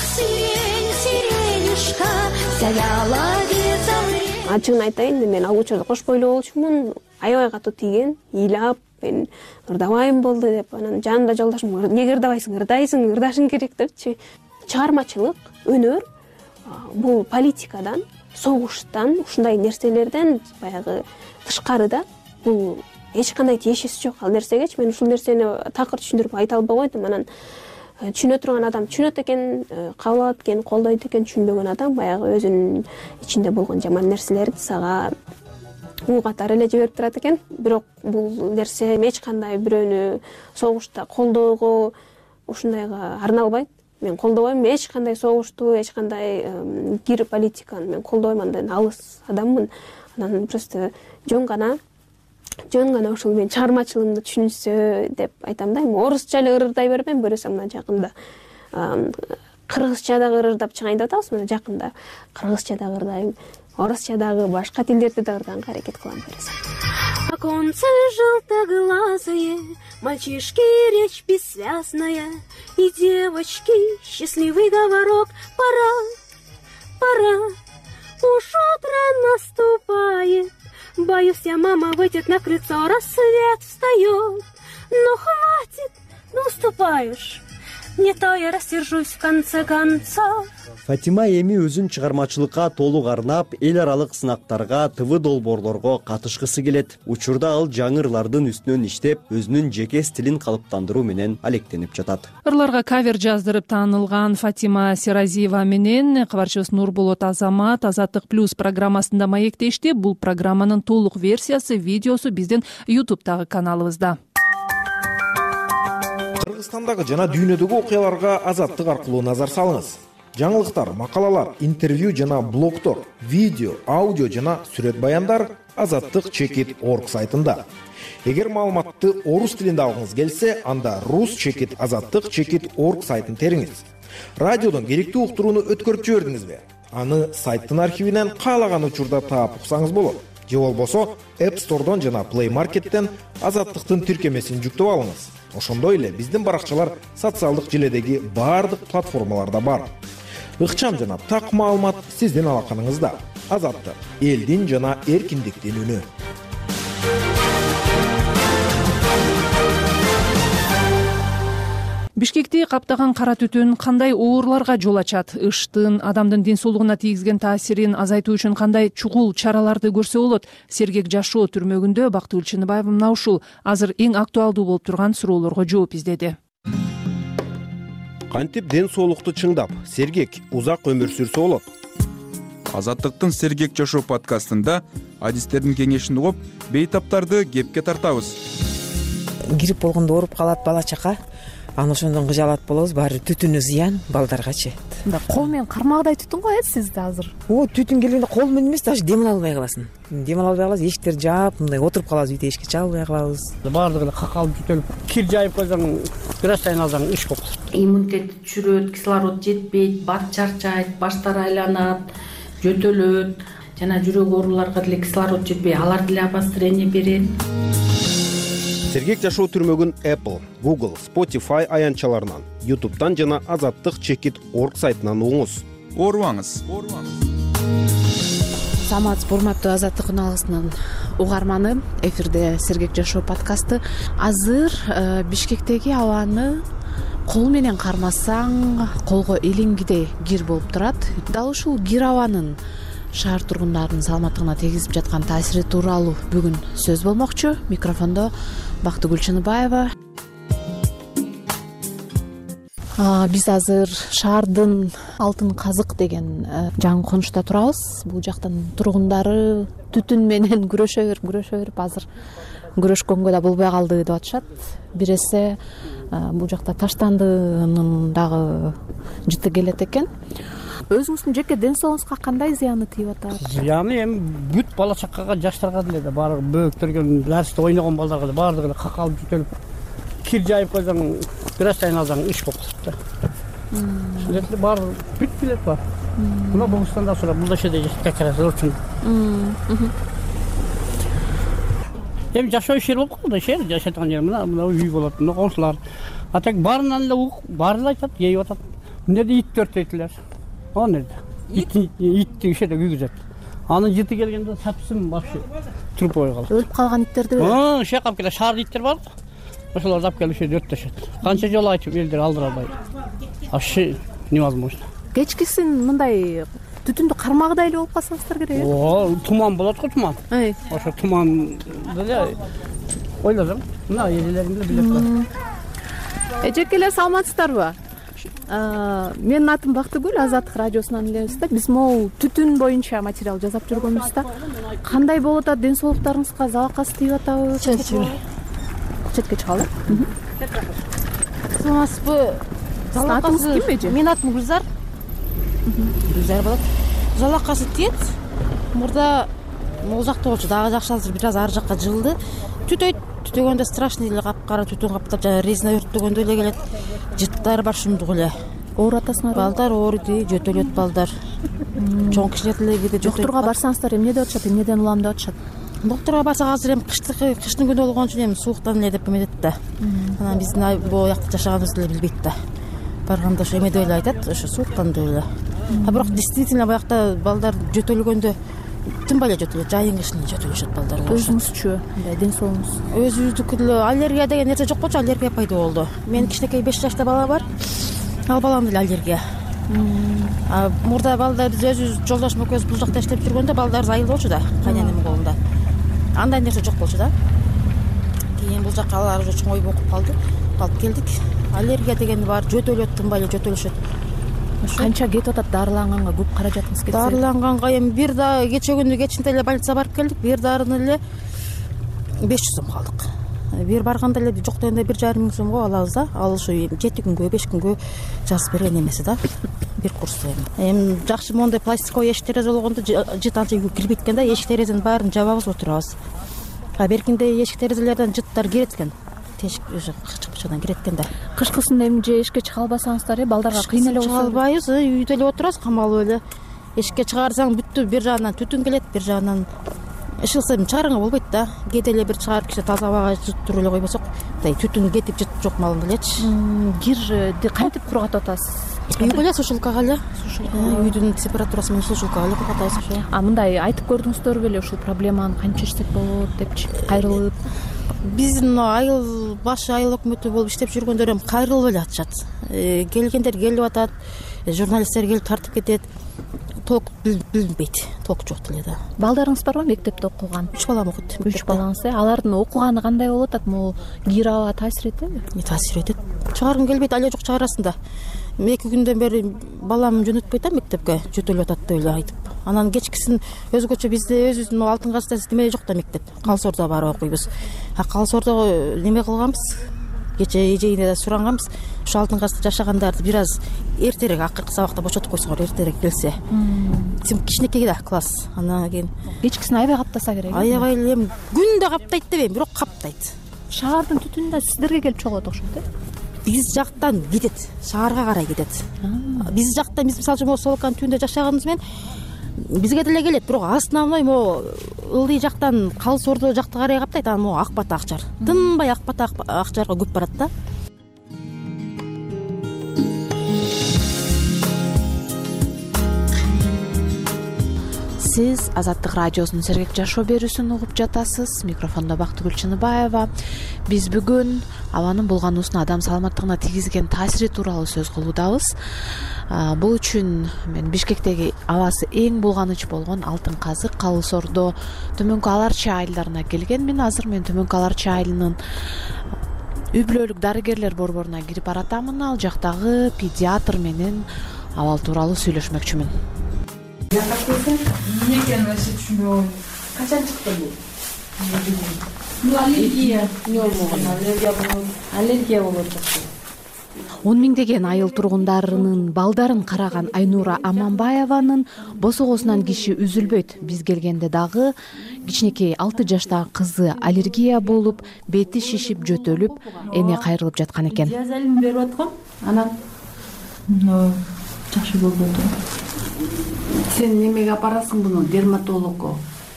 Ачыгын айтайын, мен ал учурда кошпойлуу болчумун, аябай катуу тийген, ыйлап, мен ырдабайм болду деп, анан жанымда жолдошум, эмнеге ырдабайсың, ырдашың керек депчи. Чыгармачылык, өнөр бул политикадан, согуштан, ушундай нерселерден баягы тышкары да, бул эч кандай тиешеси жок. Ал нерсегечи мен ушул нерсени такыр түшүндүрүп айта албай койдум. Анан түшүнө турган адам түшүнөт экен, кабыл алат экен, колдойт экен, түшүнбөгөн адам баягы өзүнүн ичинде болгон жаман нерселерди сага уу катары эле жиберип турат экен. Бирок бул нерсе эч кандай бирөөнү согушта колдоого, ушундайга арналбайт. мен колдобойм эч кандай согушту, эч кандай кир политиканы мен колдобойм, андан алыс адаммын. Анан просто жөн гана ушул мен чыгармачылыгымды түшүнсө деп айтам да. Эми орусча эле ырырдай бербейм, көрөсөң мына жакында кыргызча дагы ырырдап чыгайын деп атабыз. Мына жакында кыргызча дагы ырдайм, орусча дагы, башка тилдерди дагы ырданга аракет кылам көрөсөң. Оконце желтоглазое, мальчишки речь бессвязная, и девочки счастливый говорок. Пора, уж утро наступает. Боюсь я, мама выйдет на крыльцо, рассвет встает. Ну хватит, ну уступаешь, не то я рассержусь в конце концов. Фатима эми өзүн чыгармачылыкка толук арнап, эл аралык сынактарга, ТВ долбоорлорго катышкысы келет. Учурда ал жаңы ырлардын үстүнөн иштеп, өзүнүн жеке стилин калыптандыруу менен алектенип жатат. Ырларга кавер жаздырып таанылган Фатима Серазиева менен кабарчыбыз Нурболот Азамат Азаттык плюс программасында маектешти. Бул программанын толук версиясы, видеосу биздин YouTube'дагы каналыбызда. Кыргызстандагы жана дүйнөдөгү окуяларга Азаттык аркылуу назар салыңыз. Жаңылыктар, макалалар, интервью жана блогтор, видео, аудио жана сүрөт баяндар azattik.org сайтында. Эгер маалыматты орус тилинде алгыңыз келсе, анда rus.azattik.org сайтын териңиз. Радиодон керектүү уктурууну өткөрүп жибердиңизби? Аны сайттын архивинен каалаган учурда таап уксаңыз болот. Же болбосо App Store'дон жана Play Market'тен Азаттыктын тиркемесин жүктөп алыңыз. Ошондой эле биздин баракчалар социалдык желедеги баардык платформаларда бар. Ыкчам жана так маалымат сиздин алаканыңызда. Азаттык, элдин жана эркиндиктин үнү. Бишкекти каптаган кара түтүн кандай ооруларга жол ачат? Ыштын адамдын ден соолугуна тийгизген таасирин азайтуу үчүн кандай чугул чараларды көрсө болот? Сергек жашоо түрмөгүндө Бактыгүл Чыныбаева мына ушул азыр эң актуалдуу болуп турган суроолорго жооп издеди. Кантип ден соолукту чыңдап, сергек узак өмүр сүрсө болот? Азаттыктын Сергек жашоо подкастында адистердин кеңешин угуп, бейтаптарды кепке тартабыз. Грипп болгондо ооруп калат бала чака. Аны ошондон кыжалат болобуз, баары түтүнү зыян балдаргачы. Кол менен кармагдай түтүн го сизде азыр. Түтүн келгенде кол менен эмес, даже дем ала албай каласың. Дем ала албай каласың, эшиктерди жаап, мындай отуруп калабыз, үйдө эшикти чаба албай калабыз. Баардыгы эле какалып бүтөлүп, кир жайып койсоң, бир аздан алсаң иш болот. Иммунитет түшүрөт, кислород жетпейт, бат чарчайт, баштар айланат, жөтөлөт, жана жүрөк ооруларга деле кислород жетпей, алар деле обострение берет. Сергек жашоо түрмөгүн Apple, Google, Spotify аянтчаларынан, YouTube'дан жана azattik.org сайтынан угуңуз. Оорубаңыз. Саламатсызбы, урматтуу Азаттык каналыбынын угарманы. Эфирде Сергек жашоо подкасты. Азыр Бишкектеги абаны кол менен кармасаң, колго илингидей кир болуп турат. Дал ушул кир абанын шаар тургундарынын саламаттыгына тийгизип жаткан таасири тууралуу бүгүн сөз болмокчу. Микрофондо Бактыгүл Чыныбаева. Биз азыр шаардын Алтын Казык деген жаңы конушта турабыз. Бул жактын тургундары түтүн менен күрөшө берип азыр күрөшкөнгө да болбой калды деп атышат. Бир эсе бул жакта таштандынын дагы жыты келет экен. Өзүңүздүн жеке ден соолугуңузга кандай зыяны тийип атат? Зыяны эми бүт бала чакага, жаштарга деле да, баары бөөктөргө, дарсте ойногон балдарга да баардыгы эле какалып бүтөлүп, кир жайып койсоң, бир аздан алсаң иш болуп калат да. Ушул баары бүт билет бар. Мына Богустанда сурап, бул жерде жашап жүрчүн. Эми жашоо ишер болуп калды, ишер жашаткан жер мына үй болот, мына коңшулар. А так баарынан эле баары айтат, ейип атат. Эмнеде ит төртөйтүлөр? Он эле. Итти ишеде күйгүзөт. Анын жыты келгенде сапсын вообще туруп ой калат. Өлүп калган иттерди? Шек алып келет, шаар иттер бар. Ошолорду алып келип ишеде өрттөшөт. Канча жолу айтып элдер алдыра албайт. Вообще невозможно. Кечкисин мындай түтүндү кармагыдай эле болуп калсаңыздар керек. Туман болот го, туман. Ошо туман деле ойлосоң, мына элелериңди билет. Эжекелер, саламатсыздарбы? Менин атым Бактыгүл, Азаттык радиосунан элебиз да. Биз могу түтүн боюнча материал жазап жүргөнбүз да. Кандай болуп атат, ден соолуктарыңызга залакасы тийип атабы? Четке чыгалы. Саламатсызбы? атыңыз ким эже? Менин атым Гүлзар. Гүлзар болот. Жалакасы тиет. Мурда могул жакта болчу, дагы жакшы азыр бир аз ары жакка жылды. Түтөгөндө страшный эле капкара түтүн каптап, жана резина өрттөгөндөй эле келет. Жыттары бар шумдук эле. Оорутасыңар? Балдар ооруйт, жөтөлөт балдар. Чоң кишилер деле кээде жөтөлөт. Доктурга барсаңыздар эмне деп атышат, эмнеден улам деп атышат? Доктурга барсак азыр эми кыштын күнү болгон үчүн эми сууктан эле деп эметет да. Анан биздин бул жакта жашаганыбызды эле билбейт да. Барганда ошо эме деп эле айтат, ошо сууктан деп эле. А бирок действительно баягыда балдар жөтөлгөндө тынбай эле жөтөлөт, жайын кышын эле жөтөлүшөт балдар. Өзүңүзчү, мындай ден соолугуңуз? Өзүбүздүкү деле аллергия деген нерсе жок болчу, аллергия пайда болду. Менин кичинекей 5 жашта бала бар. Ал балам деле аллергия. Мурда балдар биз өзүбүз жолдошум экөөбүз бул жакта иштеп жүргөндө балдарыбыз айылда болчу да, кайненемдин колунда. Андай нерсе жок болчу да. Кийин бул жакка алар уже чоңоюп окуп калды. Алып келдик. Аллергия деген бар, жөтөлөт, тынбай эле жөтөлүшөт. Канча кетип атат дарыланганга, көп каражатыңыз кетсе? Дарыланганга эми бир да кече күнү кечинде эле больницага барып келдик. Бир дарыны эле 500 сом калдык. Бир барганда эле жок дегенде 1,5 миң сомго алабыз да. Ал ушу 7 күнгө, 5 күнгө жазып берген эмеси да. Бир курсту эми жакшы мондай пластиковый эшик терезе болгондо жыт анча үйгө кирбейт экен да. Эшик терезенин баарын жабабыз, отурабыз. Беркинде эшик терезелерден жыттар кирет экен. Тешик уже кычкычадан кирет экен да. Кышкысында эми же эшикке чыга албасаңыздар, балдарга кыйын эле болсо. Чыга албайбыз, үйдө эле отурабыз, камалып эле. Эшикке чыгарсаң бүттү, бир жагынан түтүн келет, бир жагынан ышылса чыгарыңа болбойт да. Кээде эле бир чыгарып кичи таза абага жыттырып эле койбосок, мындай түтүн кетип жыт жок малында элечи. Кирди кантип кургатып атасыз? Үйгө эле сушилкага эле. Үйдүн температурасы менен сушилкага эле кургатабыз ошо. Мындай айтып көрдүңүздөр беле ушул проблеманы кантип чечсек болот депчи, кайрылып? Биздин айыл башы айыл өкмөтү болуп иштеп жүргөндөр эми кайрылып эле атышат. Келгендер келип атат, журналисттер келип тартып кетет. Толук билинбейт, толук жок деле да. Балдарыңыз барбы мектепте окуган? 3 балам окуйт. 3 балаңыз, алардын окуганы кандай болуп атат? Могу кир аба таасир этеби? Таасир этет. Чыгаргым келбейт, ал жок чыгарасың да. 2 күндөн бери балам жөнөтпөйт да мектепке, жөтөлүп атат деп эле айтып. Анан кечкисин өзгөчө бизде өзүбүздүн Алтын Казда неме жок да мектеп. Калсоордо барып окуйбуз. Калсоордо неме кылганбыз? Кече эжейине да суранганбыз. Ошо Алтын Казда жашагандарды бир аз эртерээк акыркы сабакта бошотуп койсоңор, эртерээк келсе. Кичинекей да класс. Анан кийин кечкисин аябай каптаса керек. Аябай эле күндө каптайт дебейм, бирок каптайт. Шаардын түтүнү да сиздерге келип чогулат окшойт э? Биз жактан кетет, шаарга карай кетет. Биз жактан биз мисалы үчүн Солоканын түбүндө жашаганыбыз менен бизге деле келет, бирок основной могу ылдый жактан Калсоордо жакты карай каптайт, анан могу Ак Бата Акчар. Тынбай Ак Бата Акчарга көп барат да. Сиз Азаттык радиосунун Сергек жашоо берүүсүн угуп жатасыз. Микрофондо Бактыгүл Чыныбаева. Биз бүгүн абанын булгануусуна адам саламаттыгына тийгизген таасири тууралуу сөз кылуудабыз. Бул үчүн мен Бишкектеги абасы эң булганыч болгон Алтын Казык, Калсоордо Төмөнкү Аларчы айылдарына келгенмин. Азыр мен Төмөнкү Аларчы айылынын үй бүлөлүк дарыгерлер борборуна кирип баратамын. Ал жактагы педиатр менен абал тууралуу сүйлөшмөкчүмүн. Эмне экенин вообще түшүнбөй койдум. Качан чыкты бул? Бул аллергия. Аллергия болот. 10 миңдеген айыл тургундарынын балдарын караган Айнура Аманбаеванын босогосунан киши үзүлбөйт. Биз келгенде дагы кичинекей 6 жаштагы кызы аллергия болуп, бети шишип, жөтөлүп, эне кайрылып жаткан экен. Диазелин берип аткам. Анан жакшы болду. Сен немеге апарасың буну? Дерматологко.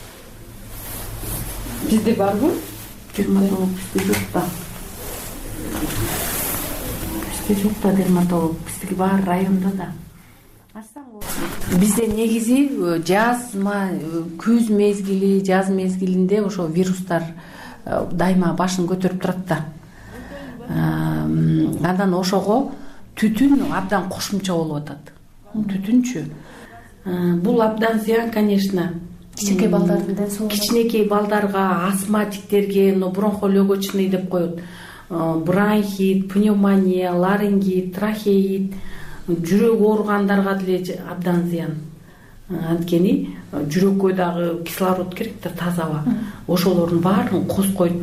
Бизде барбы? Дерматолог бизде жок да. Бизде жок да дерматолог. Биздики бар райондо да. Бизде негизи жазма, күз мезгили, жаз мезгилинде ошо вирустар дайыма башын көтөрүп турат да. Андан ошого түтүн абдан кошумча болуп атат. Түтүнчү. Бул абдан зыян, конечно. Кичинекей балдардын ден соолугуна. Кичинекей балдарга, астматиктерге, бронхолегочный деп коет. Бронхит, пневмония, ларингит, трахеит, жүрөк ооругандарга деле абдан зыян. Анткени жүрөккө дагы кислород керек да, таза аба. Ошолордун баарын коз коюп,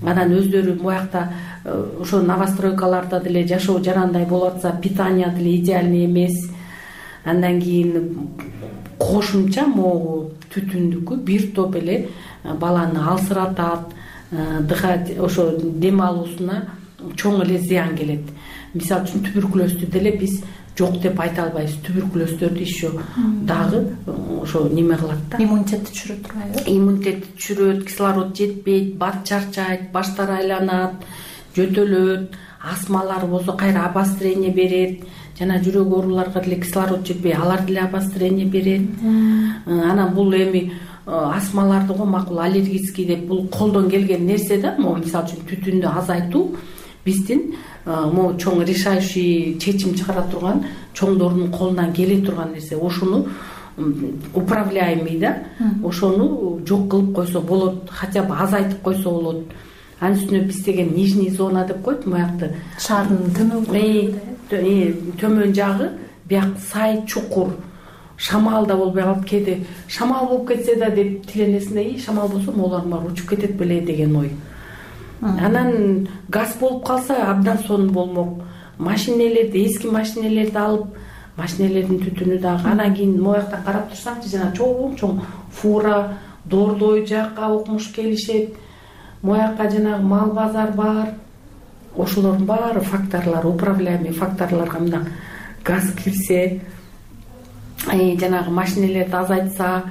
анан өздөрү моякта ошо новостройкаларда деле жашоо жарандай болуп атса питание деле идеальный эмес. Андан кийин кошумча могу түтүндүкү бир топ эле баланы алсыратат, ошо дем алуусуна чоң эле зыян келет. Мисалы үчүн туберкулезду деле биз жок деп айта албайбыз. Туберкулездөрдү еще дагы ошо неме кылат да. Иммунитетти түшүрөт турбайбы? Иммунитетти түшүрөт, кислород жетпейт, бат чарчайт, баштары айланат, жөтөлөт, астмалар болсо кайра обострение берет. Жана жүрөк ооруларга деле кислород жетпей, алар деле обострение берет. Анан бул эми астмаларды го макул аллергический деп бул колдон келген нерсе да. Могу мисалы үчүн түтүндү азайтуу биздин могу чоң решающий чечим чыгара турган чоңдордун колунан келе турган нерсе. Ошону управляемый да. Ошону жок кылып койсо болот, хотя бы азайтып койсо болот. Анын үстүнө биз деген нижний зона деп коет моякты. Шаардын төмөн жагы бияк сай чукур. Шамал да болбой калып кээде шамал болуп кетсе да деп тиленесиң, шамал болсо могулар баары учуп кетет беле деген ой. Анан газ болуп калса абдан сонун болмок. Машинелерди, эски машинелерди алып, машинелердин түтүнү дагы. Анан кийин мояктан карап турсаңчы, жана чоң фура, Дордой жакка окумуш келишет. Моякка жанагы мал базар бар. Ошолордун баары факторлор, управляемый факторлорго мындан газ кирсе, жанагы машинелерди азайтса,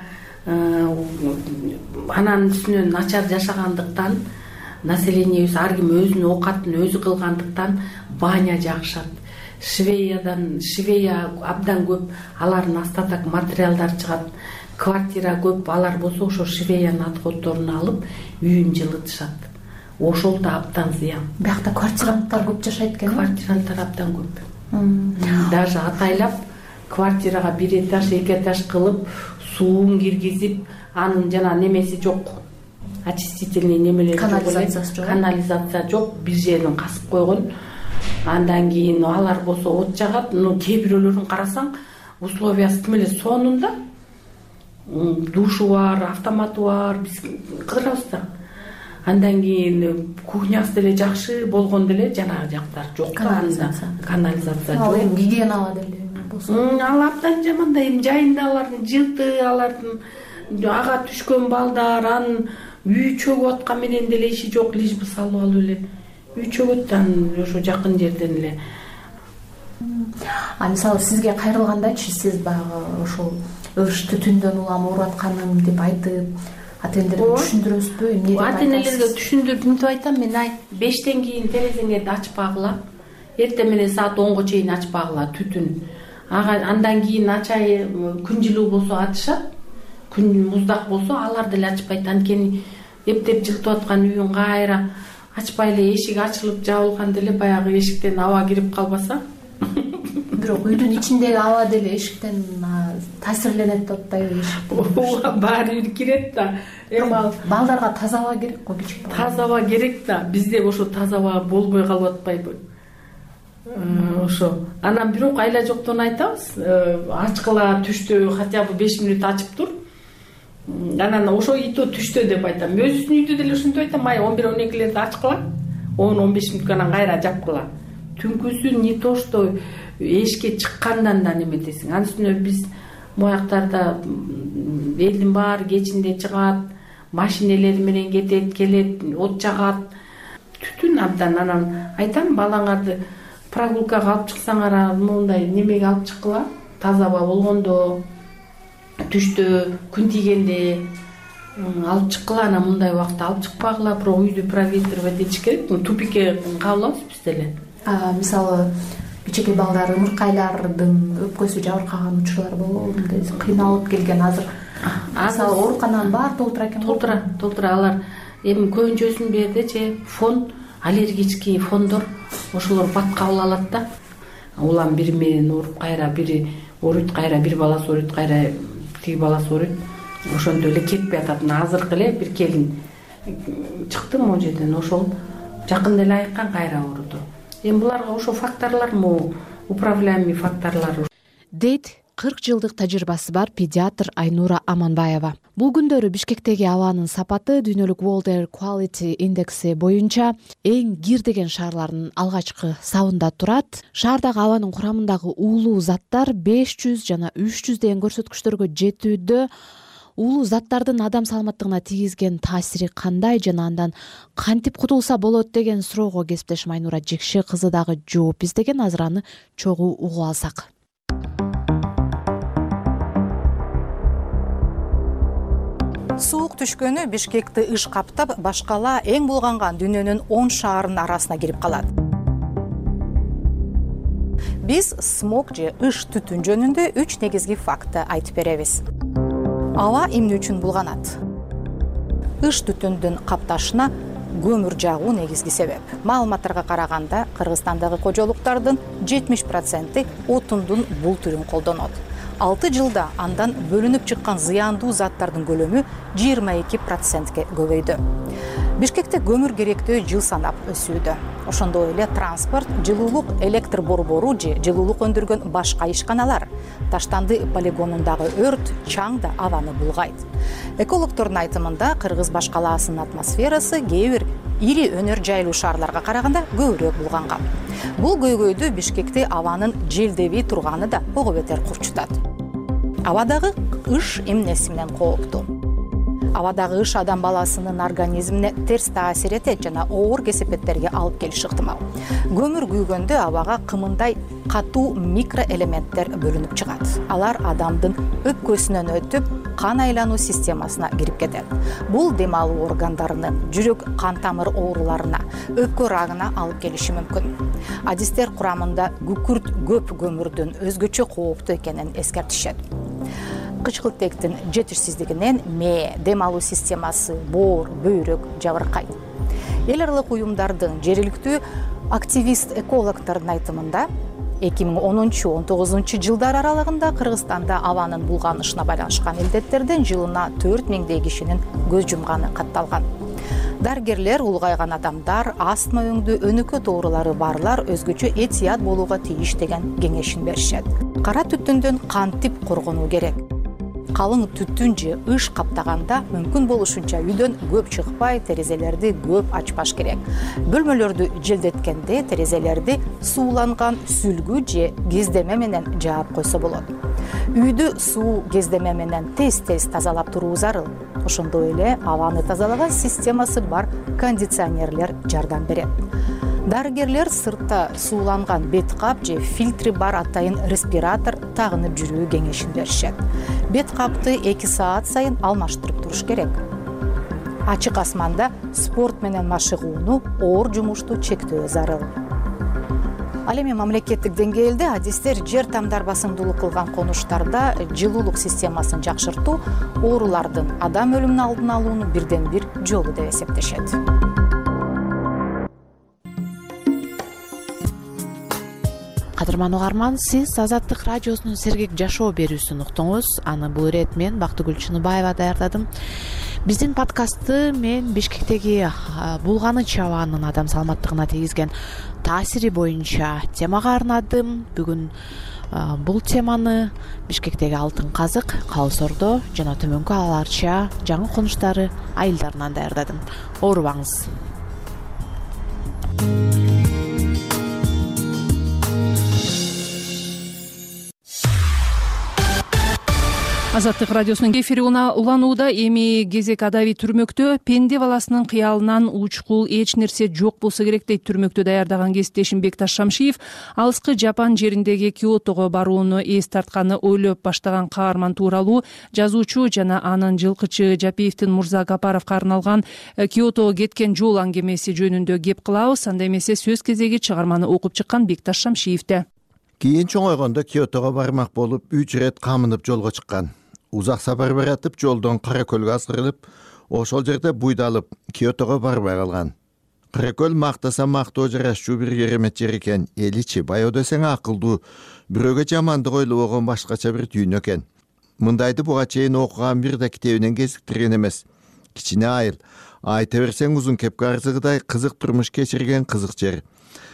анан үстүнөн начар жашагандыктан населениебиз ар ким өзүнүн оокатын өзү кылгандыктан баня жакшат. Швея абдан көп, алардын остаток материалдар чыгат. Квартира көп, алар болсо ошо швеянын отходдорун алып үйүн жылытышат. Ошол да абдан зыян. Биякта квартиранттар көп жашайт экен. Квартиранттар абдан көп. Даже атайлап квартирага бир этаж, эки этаж кылып, суун киргизип, анын жана немеси жок. Очистительный немелер жок, канализация жок, бир жерин касып койгон. Андан кийин алар болсо от жагат. Кээ бирөөлөрүн карасаң, условиясы тим эле сонунда. Душу бар, автоматы бар, биз кыдырабыз да. Андан кийин кухнясы деле жакшы болгон деле жанагы жактар жок. Канализация жок. Гигиенага деле болсо. Ал абдан жаман да, эми жайында алардын жылты, алардын ага түшкөн балдар, анын үй чөгүп аткан менен деле иши жок, лишь бы салып алып эле. Үй чөгөт ошо жакын жерден эле. Мисалы сизге кайрылгандачы, сиз баягы ошол өрүш түтүндөн улам ооруп атканым деп айтып, ата-энелерге түшүндүрөсүзбү? Эмне деп айтасыз? Ата-энелерге түшүндүрүп мынтип айтам мен, 5тен кийин терезеңерди ачпагыла. Эртең менен саат 10го чейин ачпагыла түтүн. Андан кийин ачай, күн жылуу болсо ачышат. Күн муздак болсо алар деле ачпайт. Анткени эптеп жылтып аткан үйүн кайра ачпай эле эшик ачылып жабылган деле баягы эшиктен аба кирип калбаса. Бирок үйдүн ичиндеги аба деле эшиктен таасирленет деп атпайбы? Ооба, баары бир кирет да. Эми балдарга таза аба керек го, кичик бала. Таза аба керек да. Бизде ошо таза аба болбой калып атпайбы? Ошо. Анан бирок айла жоктон айтабыз, ачкыла түштө хотя бы 5 минут ачып тур. Анан ошо итө түштө деп айтам. Өзүнүн үйдө деле ошентип айтам, 11-12лерде ачкыла, 10-15 мүнөткө анан кайра жапкыла. Түнкүсү не то что эшикке чыккандан да неметесиң. Анын үстүнө биз мояктарда элдин баары кечинде чыгат, машинелери менен кетет, келет, от жагат. Түтүн абдан. Анан айтам, балаңарды прогулкага алып чыксаңар, мондай немеге алып чыккыла, таза аба болгондо, түштө, күн тийгенде алып чыккыла, анан мындай убакытта алып чыкпагыла, бирок үйдү проветривать этиш керек. Тупикке кабылабыз биз деле. Мисалы кичинекей балдар ымыркайлардын өпкөсү жабыркаган учурлар болобу? Кыйналып келген азыр. Мисалы оорукананын баары толтура экен. Толтура. Алар эми көбүнчөсүнүн бердичи фон, аллергический фондор, ошолор бат кабыл алат да. Улам бири менен ооруп, кайра бири ооруйт, кайра бир баласы ооруйт, кайра тиги баласы ооруйт. Ошондой эле кетпей атат. Азыркы эле бир келин чыкты могу жерден, ошол жакында эле айыккан, кайра ооруду. Эми буларга ошо факторлор, управляемый факторлор. Дейт 40 жылдык тажрыйбасы бар педиатр Айнура Аманбаева. Бул күндөрү Бишкектеги абанын сапаты дүйнөлүк World Air Quality Indexi боюнча эң кир деген шаарлардын алгачкы сабында турат. Шаардагы абанын курамындагы уулуу заттар 500 жана 300 деген көрсөткүчтөргө жетүүдө. Уулуу заттардын адам саламаттыгына тийгизген таасири кандай жана андан кантип кутулса болот деген суроого кесиптешим Айнура Жекше кызы дагы жооп издеген. Азыр аны чогуу угуп алсак. Суук түшкөнү Бишкекти ыш каптап, башкала эң булганган дүйнөнүн 10 шаарынын арасына кирип калат. Биз смог же ыш түтүн жөнүндө 3 негизги фактты айтып беребиз. Аба эмне үчүн булганат? Ыш түтүндүн капташына көмүр жагуу негизги себеп. Маалыматтарга караганда, Кыргызстандагы кожолуктардын 70% отундун бул түрүн колдонот. 6 жылда андан бөлүнүп чыккан зыяндуу заттардын көлөмү 22%ге көбөйдү. Бишкекте көмүр керектөө жыл санап өсүүдө. Ошондой эле транспорт, жылуулук электр борбору же жылуулук өндүргөн башка ишканалар. Таштанды полигонундагы өрт чаң да абаны булгайт. Экологтордун айтымында Кыргыз башкалаасынын атмосферасы кээ бир ири өнөр жайлуу шаарларга караганда көбүрөөк булганган. Бул көйгөйдү Бишкекте абанын желдебей турганы да ого бетер курчутат. Абадагы ыш эмнеси менен кооптуу? Абадагы ыш адам баласынын организмине терс таасир этет жана оор кесепеттерге алып келиши ыктымал. Көмүр күйгөндө абага кымындай катуу микроэлементтер бөлүнүп чыгат. Алар адамдын өпкөсүнөн өтүп, кан айлануу системасына кирип кетет. Бул дем алуу органдарынын, жүрөк кан тамыр ооруларына, өпкө рагына алып келиши мүмкүн. Адистер курамында күкүрт көп көмүрдүн өзгөчө кооптуу экенин эскертишет. Кычкылтектин жетишсиздигинен мээ, дем алуу системасы, боор, бөйрөк жабыркайт. Эл аралык уюмдардын жергиликтүү активист экологтордун айтымында 2010-19 жылдар аралыгында Кыргызстанда абанын булганышына байланышкан илдеттерден жылына 4000 кишинин көз жумганы катталган. Дарыгерлер улгайган адамдар, астма өңдүү өнөкөт оорулары барлар өзгөчө этият болууга тийиш деген кеңешин беришет. Кара түтүндөн кантип коргонуу керек? Калың түтүн же ыш каптаганда мүмкүн болушунча үйдөн көп чыкпай, терезелерди көп ачпаш керек. Бөлмөлөрдү желдеткенде терезелерди сууланган сүлгү же кездеме менен жаап койсо болот. Үйдү суу кездеме менен тез-тез тазалап туруу зарыл. Ошондой эле абаны тазалаган системасы бар кондиционерлер жардам берет. Дарыгерлер сыртта сууланган бет кап же фильтри бар атайын респиратор тагынып жүрүү кеңешин беришет. Бет капты 2 саат сайын алмаштырып туруш керек. Ачык асманда спорт менен машыгууну, оор жумушту чектөө зарыл. Ал эми мамлекеттик деңгээлде адистер жер тамдар басымдуулук кылган конуштарда жылуулук системасын жакшыртуу оорулардын адам өлүмүнүн алдын алуунун бирден бир жолу деп эсептешет. Кадырман угарман, сиз Азаттык радиосунун Сергек жашоо берүүсүн уктуңуз. Аны бул ирет мен Бактыгүл Чыныбаева даярдадым. Биздин подкастты мен Бишкектеги булганыч абанын адам саламаттыгына тийгизген таасири боюнча темага арнадым. Бүгүн бул теманы Бишкектеги Алтын казык, Калыс Ордо жана төмөнкү аларча жаңы конуштары айылдарынан даярдадым. Оорубаңыз. Азаттык радиосунун эфири уланууда. Эми кезек адаби түрмөктө пенде баласынын кыялынан учкул эч нерсе жок болсо керек дейт түрмөктө даярдаган кесиптешим Бекташ Шамшиев. Алыскы Жапан жериндеги Киотого барууну эс тартканы ойлоп баштаган каарман тууралуу жазуучу жана анын жылкычы Жапиевдин Мурза Гапаровго арналган Киотого кеткен жол аңгемеси жөнүндө кеп кылабыз. Анда эмесе сөз кезеги чыгарманы окуп чыккан Бекташ Шамшиевде. Кийин чоңойгондо Киотого бармак болуп 3 ирет камынып жолго чыккан. Узак сапар баратып жолдон Каракөлгө азгырылып, ошол жерде буйдалып, Киотого барбай калган. Каракөл мактаса мактоо жарашчуу бир керемет жер экен. Эличи баяу десең акылдуу, бирөөгө жамандык ойлобогон башкача бир дүйнө экен. Мындайды буга чейин окуган бир да китебинен кезиктирген эмес. Кичине айыл, айта берсең узун кепке арзыгыдай кызык турмуш кечирген кызык жер.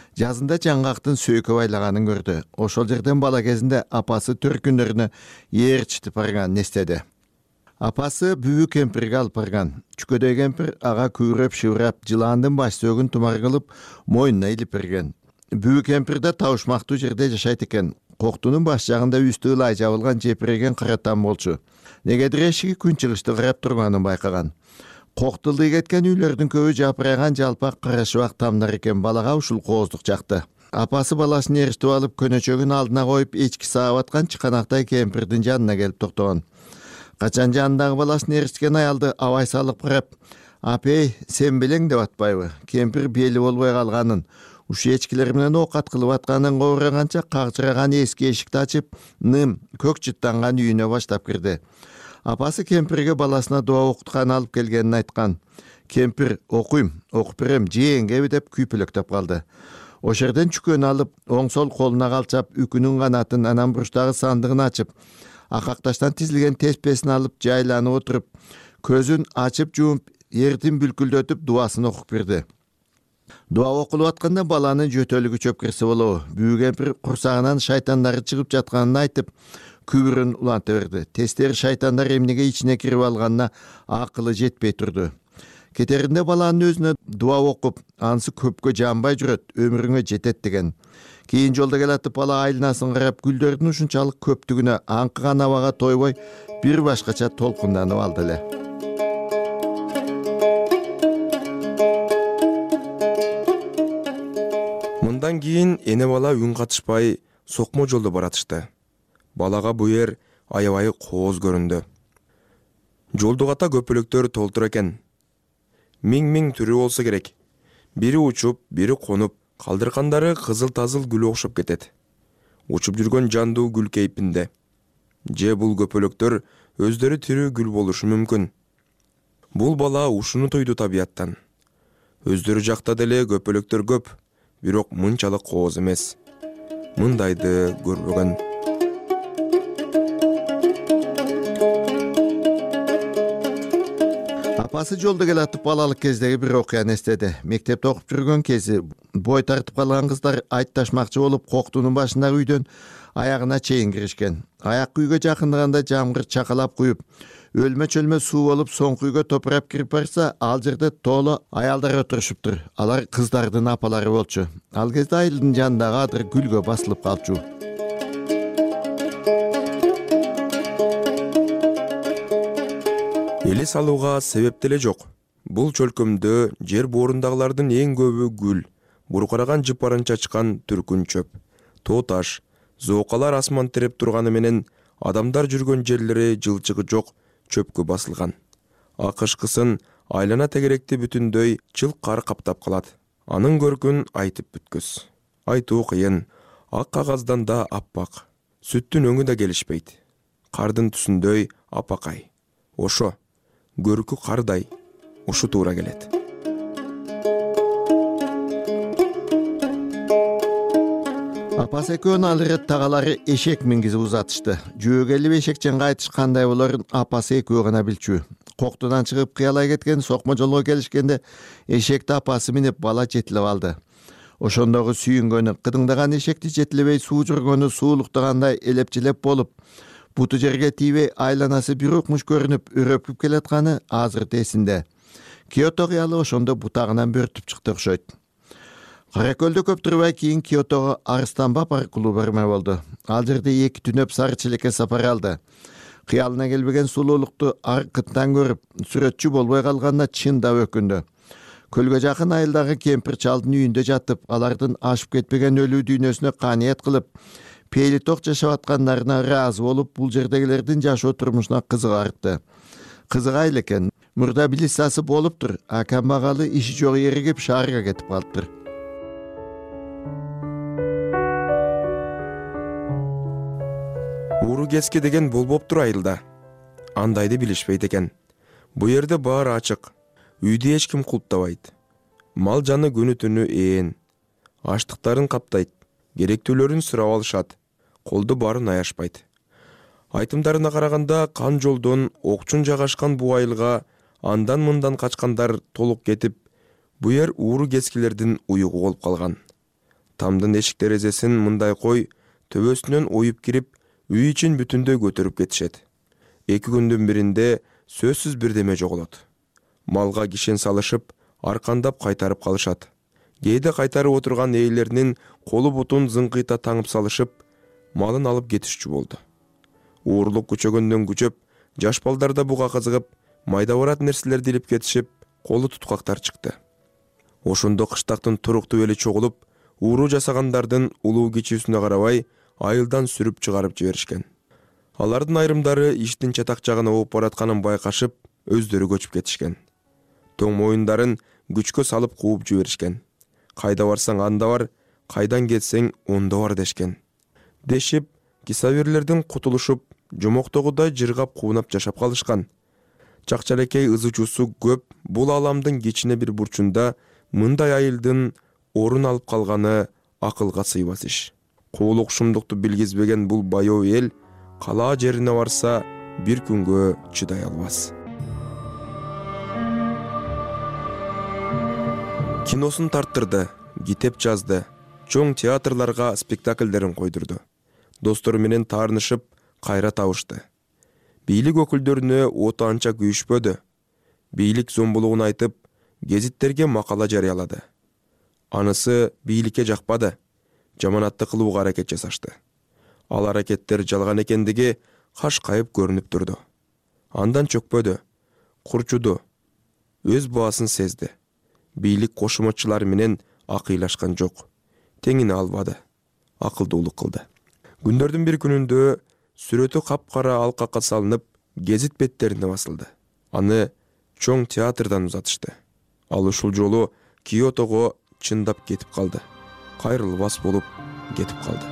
жазында жаңгактын сөөкө байлаганын көрдү. Ошол жерден бала кезинде апасы төркүнөрүнө ээрчитип барганын эстеди. Апасы бүбү кемпирге алып барган. Чүкөдөй кемпир ага күйрөп шыбырап, жылаандын баш сөөгүн тумар кылып, мойнуна илип берген. Бүбү кемпир да табышмактуу жерде жашайт экен. Коктунун баш жагында үстү ылай жабылган жепиреген кара там болчу. Негедир эшиги күнчыгышты карап турганын байкаган. Коктулдуй кеткен үйлөрдүн көбү жапырайган жалпак кара шыбак тамдар экен. Балага ушул кооздук жакты. Апасы баласын ээрчитип алып, көнөчөгүн алдына коюп, эчки саап аткан чыканактай кемпирдин жанына келип токтогон. Качан жанындагы баласын ээрчиткен аялды абай салып карап, "Апей, сен белең" деп атпайбы? Кемпир бели болбой калганын, ушу эчкилер менен оокат кылып атканын кобураганча кагжыраган эски эшикти ачып, ным, көк жыттанган үйүнө баштап кирди. Апасы кемпирге баласына дуа окуткан алып келгенин айткан. Кемпир "Окуйм, окуп берем, жээңеби" деп күйпөлөктөп калды. Ошол жерден чүкөнү алып, оң сол колуна калчап, үкүнүн канатын, анан бурчтагы сандыгын ачып, акакташтан тизилген теспесин алып жайланып отуруп, көзүн ачып жумуп, эрдин бүлкүлдөтүп дуасын окуп берди. Дуа окулуп атканда баланын жөтөлүгү чөп кирсе болобу. Бүбү кемпир курсагынан шайтандары чыгып жатканын айтып, күбүрүн уланта берди. Тестер шайтандар эмнеге ичине кирип алганына акылы жетпей турду. Кетеринде баланын өзүнө дуа окуп, анысы көпкө жанбай жүрөт, өмүрүңө жетет деген. Кийин жолдо келатып бала айланасын карап, гүлдөрдүн ушунчалык көптүгүнө аңкыган абага тойбой, бир башкача толкунданып алды эле. Мындан кийин эне бала үн катышпай сокмо жолдо баратышты. Балага бу ер аябай кооз көрүндү. Жолду ката көпөлөктөр толтур экен. Миң түрү болсо керек. Бири учуп, бири конуп, калдыркандары кызыл-тазыл гүл окшоп кетет. Учуп жүргөн жандуу гүл кейпинде. Же бул көпөлөктөр өздөрү тирүү гүл болушу мүмкүн. Бул бала ушуну тойду табияттан. Өздөрү жакта деле көпөлөктөр көп, бирок мынчалык кооз эмес. Мындайды көрбөгөн. Апасы жолдо келатып балалык кездеги бир окуяны эстеди. Мектепте окуп жүргөн кези бой тартып калган кыздар айтташмакчы болуп, коктунун башындагы үйдөн аягына чейин киришкен. Аяк үйгө жакындаганда жамгыр чакалап куюп, өлмө-чөлмө суу болуп соңку үйгө топурап кирип барса, ал жерде тооло аялдар отурушуптур. Алар кыздардын апалары болчу. Ал кезде айылдын жанындагы адыр гүлгө басылып калчу. Эле салууга себеп деле жок. Бул чөлкөмдө жер боорундагылардын эң көбү гүл, буркараган жыпарын чачкан түркүн чөп, тоо таш, зоокалар асман тиреп турганы менен адамдар жүргөн жерлери жылчыгы жок чөпкө басылган. Акышкысын айлана тегеректи бүтүндөй чыл кар каптап калат. Анын көркүн айтып бүткүс. Айтуу кыйын. Ак кагаздан да аппак. Сүттүн өңү да келишпейт. Кардын түсүндөй апакай. Ошо көркү кардай, ушу туура келет. Апасы экөөнүн ал ирет тагалары эшек мингизип узатышты. Жөөгелип эшекчен кайтыш кандай болорун апасы экөө гана билчү. Коктудан чыгып кыялай кеткен сокмо жолго келишкенде эшекти апасы минип бала жетилип алды. Ошондогу сүйүнгөнү, кыдыңдаган эшекти жетилебей суу жүргөнү суулуктагандай элепчилеп болуп, буту жерге тийбей айланасы бир укмуш көрүнүп өрөпүп келатканы азырда эсинде. Киото кыялы ошондо бутагынан бөртүп чыкты окшойт. Каракөлдө көп турбай кийин Киотого арыстанбап аркылуу бармай болду. Ал жерде 2 түнөп сары челекке сапар алды. Кыялына келбеген сулуулукту аркыттан көрүп, сүрөтчү болбой калганына чындап өкүндү. Көлгө жакын айылдагы кемпир чалдын үйүндө жатып, алардын ашып кетпеген өлүү дүйнөсүнө каниет кылып, пейли ток жашап аткандарына ыраазы болуп, бул жердегилердин жашоо турмушуна кызыгарыпты. Кызыгайлы экен, мурда билисасы болуптур, а камбагалы иши жок эригип шаарга кетип калыптыр. Ууру кеске деген болбоптур айылда. Андайды билишпейт экен. Бу жерде баары ачык. Үйдү эч ким кулптабайт. Мал жаны күнү түнү ээн. Аштыктарын каптайт. Керектүүлөрүн сурап алышат. Колду баарын аяшпайт. Айтымдарына караганда кан жолдон окчун жагашкан бу айылга андан мындан качкандар толук кетип, бу жер ууру кескилердин уюгу болуп калган. тамдын эшик терезесин мындай кой төбөсүнөн уюп кирип, үй ичин бүтүндөй көтөрүп кетишет. 2 күндүн биринде сөзсүз бирдеме жоголот. Малга кишен салышып, аркандап кайтарып калышат. Кээде кайтарып отурган ээлеринин колу бутун зыңкыйта таңып салышып, малын алып кетишчү болду. Уурлук күчөгөндөн күчөп, жаш балдар да буга кызыгып, майда барат нерселерди илип кетишип, колу туткактар чыкты. Ошондо кыштактын туруктуу эли чогулуп, ууруу жасагандардын улуу кичүүсүнө карабай, айылдан сүрүп чыгарып жиберишкен. Алардын айрымдары иштин чатак жагына ооп баратканын байкашып, өздөрү көчүп кетишкен. Тоң моюндарын күчкө салып кууп жиберишкен. Кайда барсаң анда бар, кайдан кетсең онда бар дешкен. Дешип, кисавирлердин кутулушуп, жомоктогудай жыргап куунап жашап калышкан. Чакчалекей ызычуусу көп бул аламдын кичине бир бурчунда мындай айылдын орун алып калганы акылга сыйбас иш. Куулук шумдукту билгизбеген бул баяу эл калаа жерине барса бир күнгө чыдай албас. Киносун тарттырды, китеп жазды, чоң театрларга спектакльдерин койдурду. Достору менен таарынышып, кайра табышты. Бийлик өкүлдөрүнө оту анча күйүшпөдү. Бийлик зомбулугун айтып, гезиттерге макала жарыялады. Анысы бийликке жакпады. Жаманатты кылууга аракет жасашты. Ал аракеттер жалган экендиги каш-кайып көрүнүп турду. Андан чөкпөдү, курчуду, өз баасын сезди. Бийлик кошуматчылар менен акыйлашкан жок. Теңине албады. Акылдуулук кылды. Күндөрдүн бир күнүндө сүрөтү капкара алкакка салынып, гезит беттерине басылды. Аны чоң театрдан узатышты. Ал ушул жолу Киотого чындап кетип калды. Кайрылбас болуп кетип калды.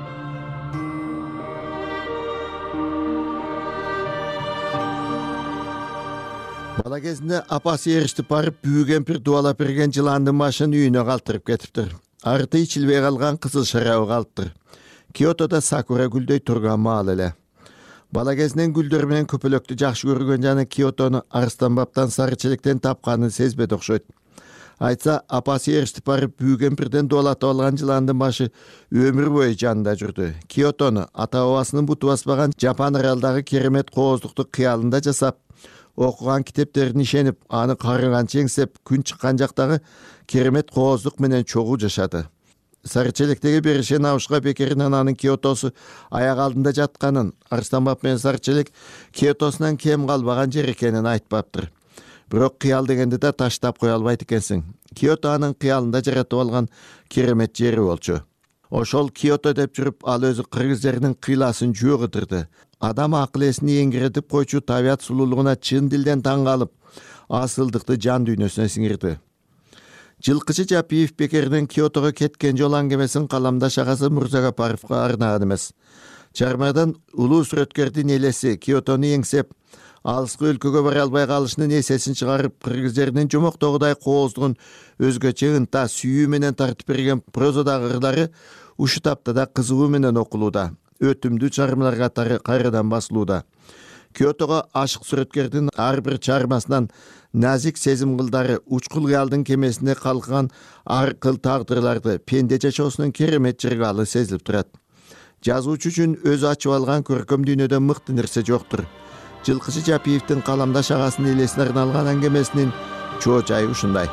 Бала кезинде апасы эрiştip барып, бүйгемпир дуалап берген жыландын башын үйүнө калтырып кетиптир. Арты ичилбей калган кызыл шарабы калыптыр. Киотодо сакура гүлдөй турган маал эле. Бала кезинен гүлдөр менен көпөлөктү жакшы көргөн жана Киотону Арыстанбаптан сары челектен тапканын сезбеди окшойт. Айтса, апасы эрiştip барып, бүйгемпирден дуалатып алган жыландын башы өмүр бою жанында жүрдү. Киотону ата бабасынын буту баспаган Жапан аралдагы керемет кооздукту кыялында жасап, окуган китептерине ишенип, аны карыганча эңсеп, күн чыккан жактагы керемет кооздук менен чогуу жашады. Сары челектеги беришен абышка бекерин ананын Киотосу аяк алдында жатканын, Арыстанбап менен Сары челек Киотосунан кем калбаган жер экенин айтпаптыр. Бирок кыял дегенди да таштап кое албайт экенсиң. Киото анын кыялында жаратып алган керемет жери болчу. Ошол Киото деп жүрүп, ал өзү кыргыз жеринин кыйласын жөөгөтүрдү. Адам акыл эсин эңиретип койчу табият сулуулугуна чын дилден таң калып, асылдыкты жан дүйнөсүнө сиңирди. Жылкычы Жапиев бекеринен Киотого кеткен жол аңгемесин каламдаш агасы Мурзагапаровго арнаган эмес. Чармадан улуу сүрөткөрдүн элеси Киотону эңсеп, алыскы өлкөгө бара албай калышынын эсесин чыгарып, кыргыз жеринин жомоктогудай кооздугун өзгөчө ынта сүйүү менен тартып берген прозадагы ырлары ушул таптада кызыгуу менен окулууда. Өтүмдүү чармалар катары кайрадан басылууда. Киотого ашык сүрөткөрдүн ар бир чармасынан назик сезим кылдары учкул кыялдын кемесинде калкыган ар кыл тагдырларды, пенде жашоосунун керемет жыргалы сезилип турат. Жазуучу үчүн өзү ачып алган көркөм дүйнөдө мыкты нерсе жоктур. Жылкычы Жапиевдин каламдаш агасынын элесине арналган аңгемесинин чоо жайы ушундай.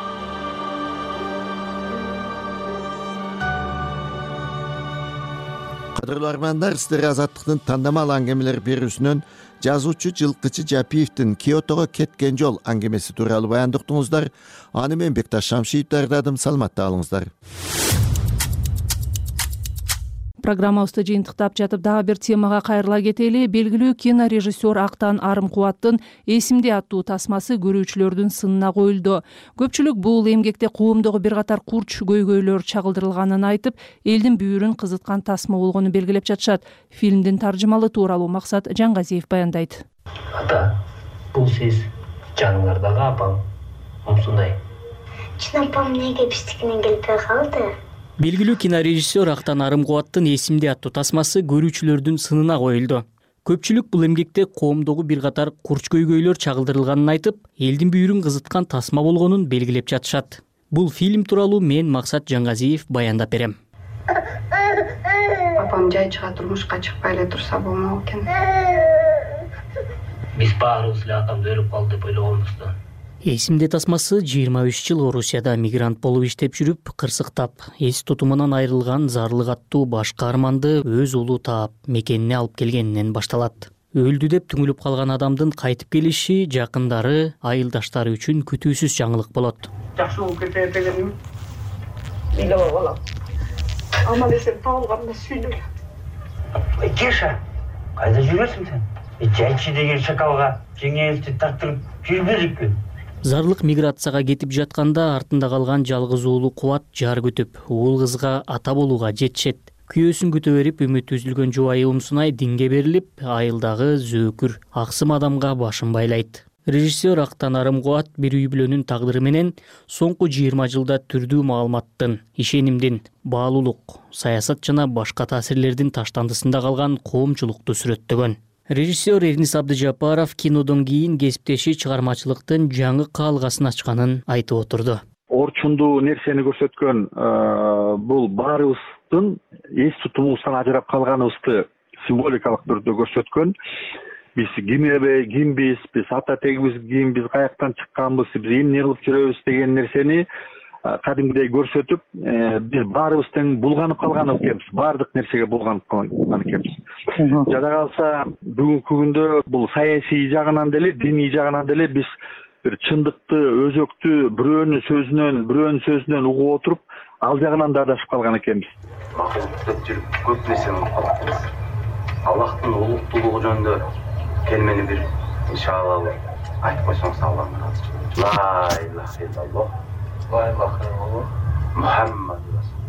Кадырлуу армандар, сиздер Азаттыктын тандамал аңгемелер берүүсүнөн жазуучу Жылкычы Жапиевдин Киотого кеткен жол аңгемеси тууралуу баяндыктыңыздар. Аны мен Бекташ Шамшиев даярдадым. Саламатта калыңыздар. Программабызды жыйынтыктап жатып дагы бир темага кайрыла кетели. Белгилүү кинорежиссер Актан Арымкубаттын «Эсимде» аттуу тасмасы көрүүчүлөрдүн сынына коюлду. Көпчүлүк бул эмгекте коомдогу бир катар курч көйгөйлөр чагылдырылганын айтып, элдин бүйүрүн кызыткан тасма болгонун белгилеп жатышат. Фильмдин таржымалы тууралуу Максат Жаңгазиев баяндайт. Ата, бул сиз жаныңардагы апам Мусунай. Чын апам эмнеге биздикинен келбей калды? Белгилүү кинорежиссер Актан Арымкубаттын «Эсимде» аттуу тасмасы көрүүчүлөрдүн сынына коюлду. Көпчүлүк бул эмгекте коомдогу бир катар курч көйгөйлөр чагылдырылганын айтып, элдин бүйүрүн кызыткан тасма болгонун белгилеп жатышат. Бул фильм тууралуу мен Максат Жаңгазиев баяндап берем. Апам жайчыга турмушка чыкпай эле турса болмок экен. Биз баарыбыз эле атамды өлүп калды деп ойлогонбуз да. Эсимде тасмасы 23 жыл Орусияда мигрант болуп иштеп жүрүп, кырсыктап, эс тутумунан айрылган зарлык аттуу баш каарманды өз уулу таап, мекенине алып келгенинен башталат. Өлдү деп түңүлүп калган адамдын кайтып келиши жакындары, айылдаштары үчүн күтүүсүз жаңылык болот. Жакшы болуп кетет дегеним. Ыйлап алам. Аман эсен табылганда сүйүнөлү. Кеша, кайда жүрөсүң сен? Жайчы деген шакалга жеңеңизди тартырып жүрбөдүкпү? Зарлык миграцияга кетип жатканда артында калган жалгыз уулу Кубат жар күтүп, уул кызга ата болууга жетишет. Күйөөсүн күтө берип, үмүтү үзүлгөн жубайы Умсунай динге берилип, айылдагы зөөкүр, аксым адамга башын байлайт. Режиссер Актан Арымкубат бир үй бүлөнүн тагдыры менен соңку 20 жылда түрдүү маалыматтын, ишенимдин, баалуулук, саясат жана башка таасирлердин таштандысында калган коомчулукту сүрөттөгөн. Режиссер Эрнис Абдыжапаров кинодон кийин кесиптеши чыгармачылыктын жаңы каалгасын ачканын айтып отурду. Орчундуу нерсени көрсөткөн бул баарыбыздын эс тутумубуздан ажырап калганыбызды символикалык түрдө көрсөткөн. Биз кимбиз, биз ата тегибиз ким, биз каяктан чыкканбыз, биз эмне кылып жүрөбүз деген нерсени кадимгидей көрсөтүп, биз баарыбыз тең булганып калган экенбиз, баардык нерсеге булганып калган экенбиз. Жада калса бүгүнкү күндө бул саясий жагынан деле, диний жагынан деле биз бир чындыкты, өзөктү бирөөнүн сөзүнөн угуп отуруп, ал жагынан да адашып калган экенбиз. Макулдуктап жүрүп көп нерсени угуп калабыз. Аллахтын улуктуулугу жөнүндө келмени бир иншалла айтып койсоңуз Аллахтан разы. Ла илаха илlalloh. Ла илаха илlalloh. Мухаммад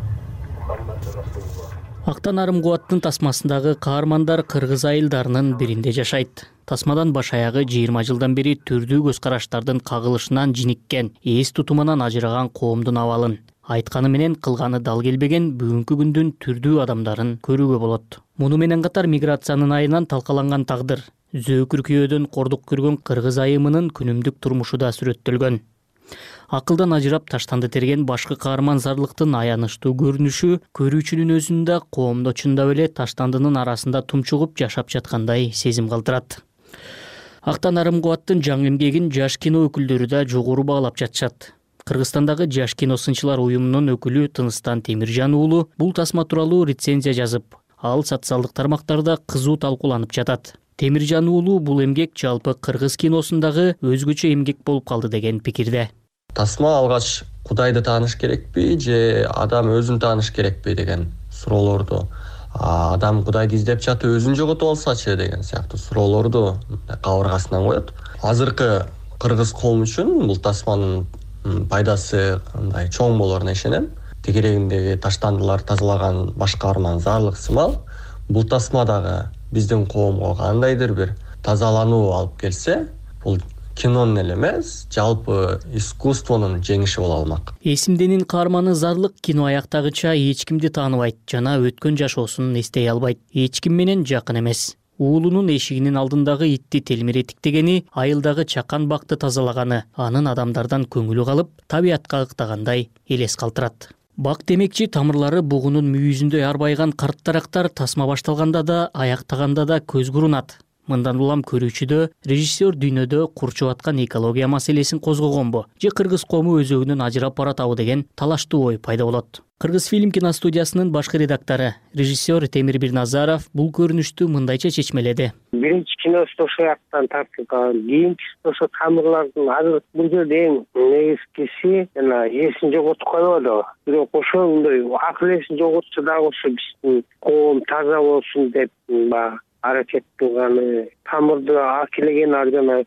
расулуллах. Актан Арымкубаттын тасмасындагы каармандар кыргыз айылдарынын биринде жашайт. Тасмадан баш аягы 20 жылдан бери түрдүү көз караштардын кагылышынан жиниккен, эс тутумунан ажыраган коомдун абалын, айтканы менен кылганы дал келбеген бүгүнкү күндүн түрдүү адамдарын көрүүгө болот. Муну менен катар миграциянын айынан талкаланган тагдыр, зөөкүр күйөөдөн кордук көргөн кыргыз айымынын күнүмдүк турмушу да сүрөттөлгөн. Акылдан ажырап таштанды терген башкы каарман зарлыктын аянычтуу көрүнүшү көрүүчүнүн өзүн да коомдо чындап эле таштандынын арасында тумчугуп жашап жаткандай сезим калтырат. Актан Арымкубаттын жаңы эмгегин жаш кино өкүлдөрү да жогору баалап жатышат. Кыргызстандагы жаш кино сынчылар уюмунун өкүлү Тыныстан Темиржан уулу бул тасма тууралуу рецензия жазып, ал социалдык тармактарда кызуу талкууланып жатат. Темиржан уулу бул эмгек жалпы кыргыз киносундагы өзгөчө эмгек болуп калды деген пикирде. Тасма алгач Кудайды тааныш керекпи же адам өзүн тааныш керекпи деген суроолорду, адам Кудайды издеп жатып өзүн жоготуп алсачы деген сыяктуу суроолорду кабыргасынан коет. Азыркы кыргыз коому үчүн бул тасманын пайдасы мындай чоң болоруна ишенем. Тегерегиндеги таштандылар тазалаган баш каарман зарлык сымал бул тасма дагы биздин коомго кандайдыр бир тазалануу алып келсе, бул кинонун эле эмес, жалпы искусствонун жеңиши боло алмак. Эсимденин каарманы зарлык кино аяктагыча эч кимди тааныбайт жана өткөн жашоосун эстей албайт. Эч ким менен жакын эмес. Уулунун эшигинин алдындагы итти телмиретиктегени, айылдагы чакан бакты тазалаганы, анын адамдардан көңүлү калып, табиятка ыктагандай элес калтырат. Бак демекчи тамырлары бугунун мүйүзүндөй арбайган карттарактар тасма башталганда да, аяктаганда да көз курунат. Мындан улам көрүүчүдө режиссер дүйнөдө курчуп аткан экология маселесин козгогонбу же кыргыз коому өзөгүнөн ажырап баратабы деген талаштуу ой пайда болот. Кыргыз фильм киностудиясынын башкы редактору, режиссер Темир Бирназаров бул көрүнүштү мындайча чечмеледи. Биринчи киносу ошол жактан тартылган, кийинкиси ошо тамырлардын азыр бул жерде эң негизгиси жана эсин жоготуп койбоду. Бирок ошондой акыл эсин жоготса дагы ошо биздин коом таза болсун деп аракет кылганы, тамырды акилеген ар жана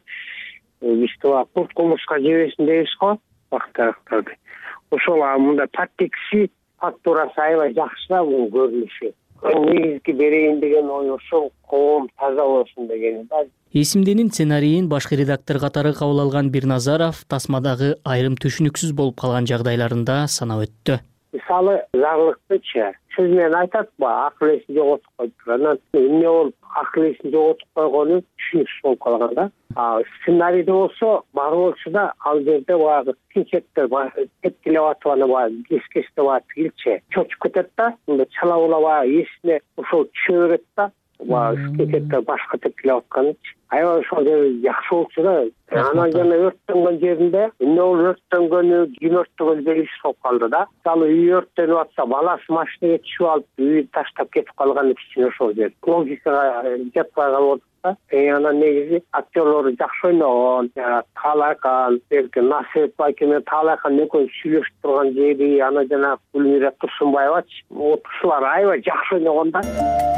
бизде курт кумурска жебесин дейбиз го, бактарактарды. Ошол мындай паттекси фактурасы аябай жакшы да бунун көрүнүшү. Негизги берейин деген ой ошол коом таза болсун деген. Эсимденин сценарийин башкы редактор катары кабыл алган Бирназаров тасмадагы айрым түшүнүксүз болуп калган жагдайларын да санап өттү. мисалы зарлыктычы сиз менен айтатпы акыл эсин жоготуп коюптур, анан эмне болуп акыл эсин жоготуп койгону түшүнүксүз болуп калган да. Сценарийде болсо бар болчу да ал жерде баягы кинчектер тепкилеп атып аны баягы кескестеп атып тигилчи чочуп кетет да, мындай чала була баягы эсине ошол түшө берет да, баягы кинчектер башка тепкилеп атканычы. Аябай ошол жери жакшы болчу да. Анан жана өрттөнгөн жеринде эмне болуп өрттөнгөнү, ким өрттөгөнү белгисиз болуп калды да. Мисалы үй өрттөнүп атса, баласы машинага түшүп алып, үйдү таштап кетип калган кичине ошол жер. Логикага жатпай калып да. Анан негизи актерлору жакшы ойногон, Таалайкан, берки Насип байке менен Таалайкан экөөсү сүйлөшүп турган жери, анан жана Гүлмира Турсунбаевачы, ошулар аябай жакшы ойногон да.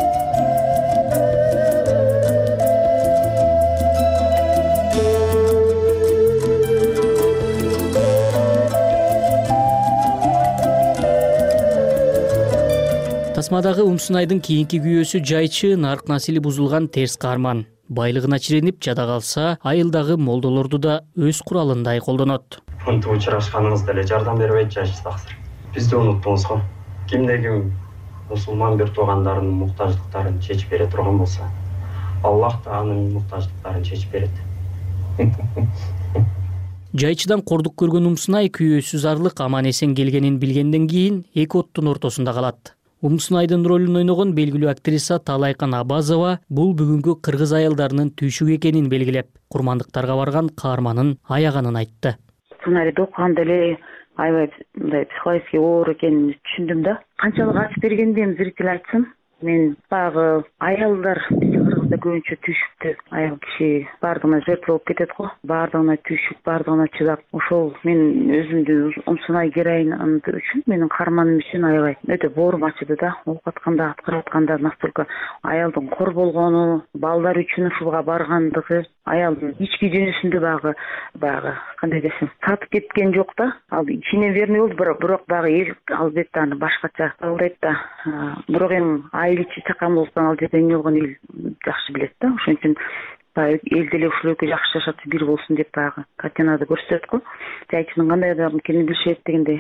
Тасмадагы Умсунайдын кийинки күйөөсү жайчы, нарк насили бузулган терс каарман. Байлыгына чиренип жада калса, айылдагы молдолорду да өз куралындай колдонот. Мынтип учурашканыңызда эле жардам бербейт жайчы таксыр. Бизди унуттуңуз го. Кимде ким мусулман бир туугандарынын муктаждыктарын чечип бере турган болсо, Аллах да анын муктаждыктарын чечип берет. Жайчыдан кордук көргөн Умсунай күйөөсү зарлык аман эсен келгенин билгенден кийин эки оттун ортосунда калат. Умсунайдын ролун ойногон белгилүү актриса Таалайкан Абазова бул бүгүнкү кыргыз аялдарынын түйшүгү экенин белгилеп, курмандыктарга барган каарманын аяганын айтты. Сценарийди окуганда эле аябай мындай психологический оор экенин түшүндүм да. Канчалык ачып бергенден зритель айтсын, мен баягы аялдар кыргызда көбүнчө түйшүктү аял киши баардыгына жертва болуп кетет го, баардыгына түйшүк, баардыгына чыдап, ошол мен өзүмдү Умсунай героиням үчүн, менин каарманым үчүн аябай өтө боорум ачыды да. Окуп атканда, аткарып атканда настолько аялдын кор болгону, балдар үчүн ушуга баргандыгы, аялдын ички дүйнөсүндө баягы кандай десем, сатып кеткен жок да. Ал ичине верный болду, бирок баягы эл албетте аны башкача кабылдайт да. Бирок эми айыл ичи чакан болсоң ал жерде эмне болгонун эл жакшы билет да. Ошон үчүн эл деле ушул экөө жакшы жашатса бир болсун деп баягы картинада көрсөтөт го. Жайчынын кандай адам экенин билишет дегендей.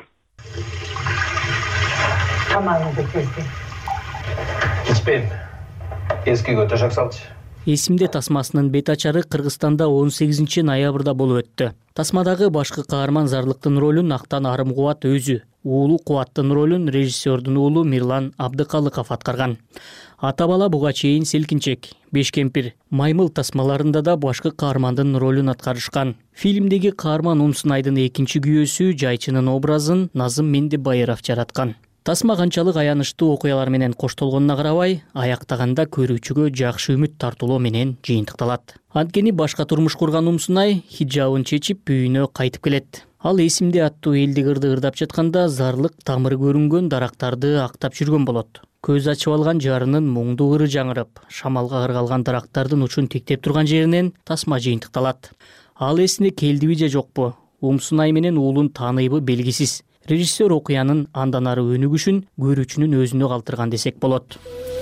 Тамагыңды кести. Ичпейм. Эскиге төшөк салчы. Эсимде тасмасынын бет ачары Кыргызстанда 18 ноябрда болуп өттү. Тасмадагы башкы каарман Зарлыктын ролун Актан Арым Кубат өзү, уулу Кубаттын ролун режиссердун уулу Мирлан Абдыкалыков аткарган. Ата бала буга чейин Селкинчек, Беш кемпир, Маймыл тасмаларында да башкы каармандын ролун аткарышкан. Фильмдеги каарман Умсунайдын экинчи күйөөсү жайчынын образын Назым Мендебайыров жараткан. Тасма канчалык аянычтуу окуялар менен коштолгонуна карабай, аяктаганда көрүүчүгө жакшы үмүт тартуулоо менен жыйынтыкталат. Анткени башка турмуш курган Умсунай хиджабын чечип үйүнө кайтып келет. Ал эсимде аттуу элдик ырды ырдап жатканда зарлык тамыры көрүнгөн дарактарды актап жүргөн болот. Көз ачып алган жарынын муңдуу ыры жаңырып, шамалга кыргалган дарактардын учун тиктеп турган жеринен тасма жыйынтыкталат. Ал эсине келдиби же жокпу? Умсунай менен уулун тааныйбы белгисиз. Режиссер окуянын андан ары өнүгүшүн көрүүчүнүн өзүнө калтырган десек болот.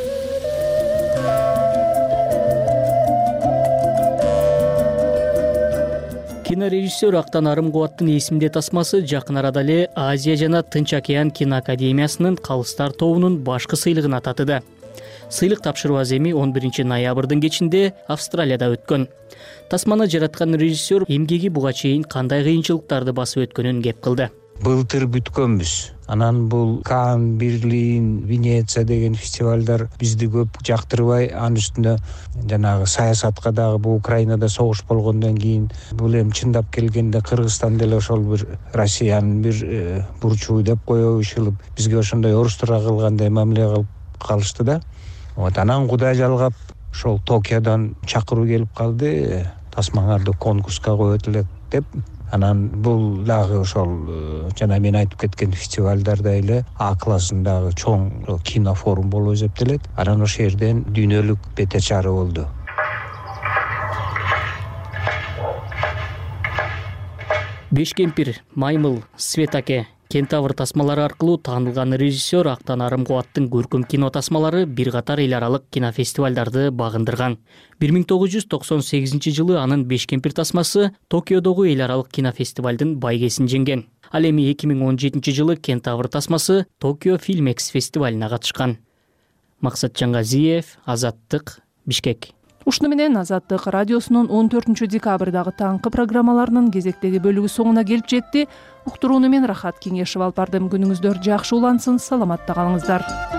Кинорежиссер Актан Арым Кубаттын эсимде тасмасы жакын арада эле Азия жана Тынч океан киноакадемиясынын калыстар тобунун башкы сыйлыгын татыды. Сыйлык тапшыруу аземи 11 ноябрдын кечинде Австралияда өткөн. Тасманы жараткан режиссер эмгеги буга чейин кандай кыйынчылыктарды басып өткөнүн кеп кылды. Былтыр бүткөнбүз. Анан бул Кан, Берлин, Венеция деген фестивалдар бизди көп жактырбай, анын үстүнө жанагы саясатка дагы бул Украинада согуш болгондон кийин бул эми чындап келгенде Кыргызстан деле ошол бир Россиянын бир бурчу деп коюшулуп, бизге ошондой орустарга кылгандай мамиле кылып калышты да. Анан Кудай жалгап ошол Токиодон чакыруу келип калды. Тасмаңарды конкурска коет элек деп. Анан бул дагы ошол жана мен айтып кеткен фестивалдарда эле А классындагы чоң кинофорум болуп эсептелет. Анан ошол жерден дүйнөлүк бет ачары болду. Беш кемпир, Маймыл, Светаке, Кентавр тасмалары аркылуу таанылган режиссер Актан Арым Кубаттын көркөм кино тасмалары бир катар эл аралык кинофестивалдарды багындырган. 1998 жылы анын Беш кемпир тасмасы Токиодогу эл аралык кинофестивалдын байгесин жеңген. Ал эми 2017 жылы Кентавр тасмасы Токио Фильмекс фестивалына катышкан. Максат Жаңгазиев, Азаттык, Бишкек. Ушуну менен Азаттык радиосунун 14 декабрдагы таңкы программаларынын кезектеги бөлүгү соңуна келип жетти. Уктурууну мен Рахат Кеңешев алып бардым. Күнүңүздөр жакшы улансын, саламатта калыңыздар.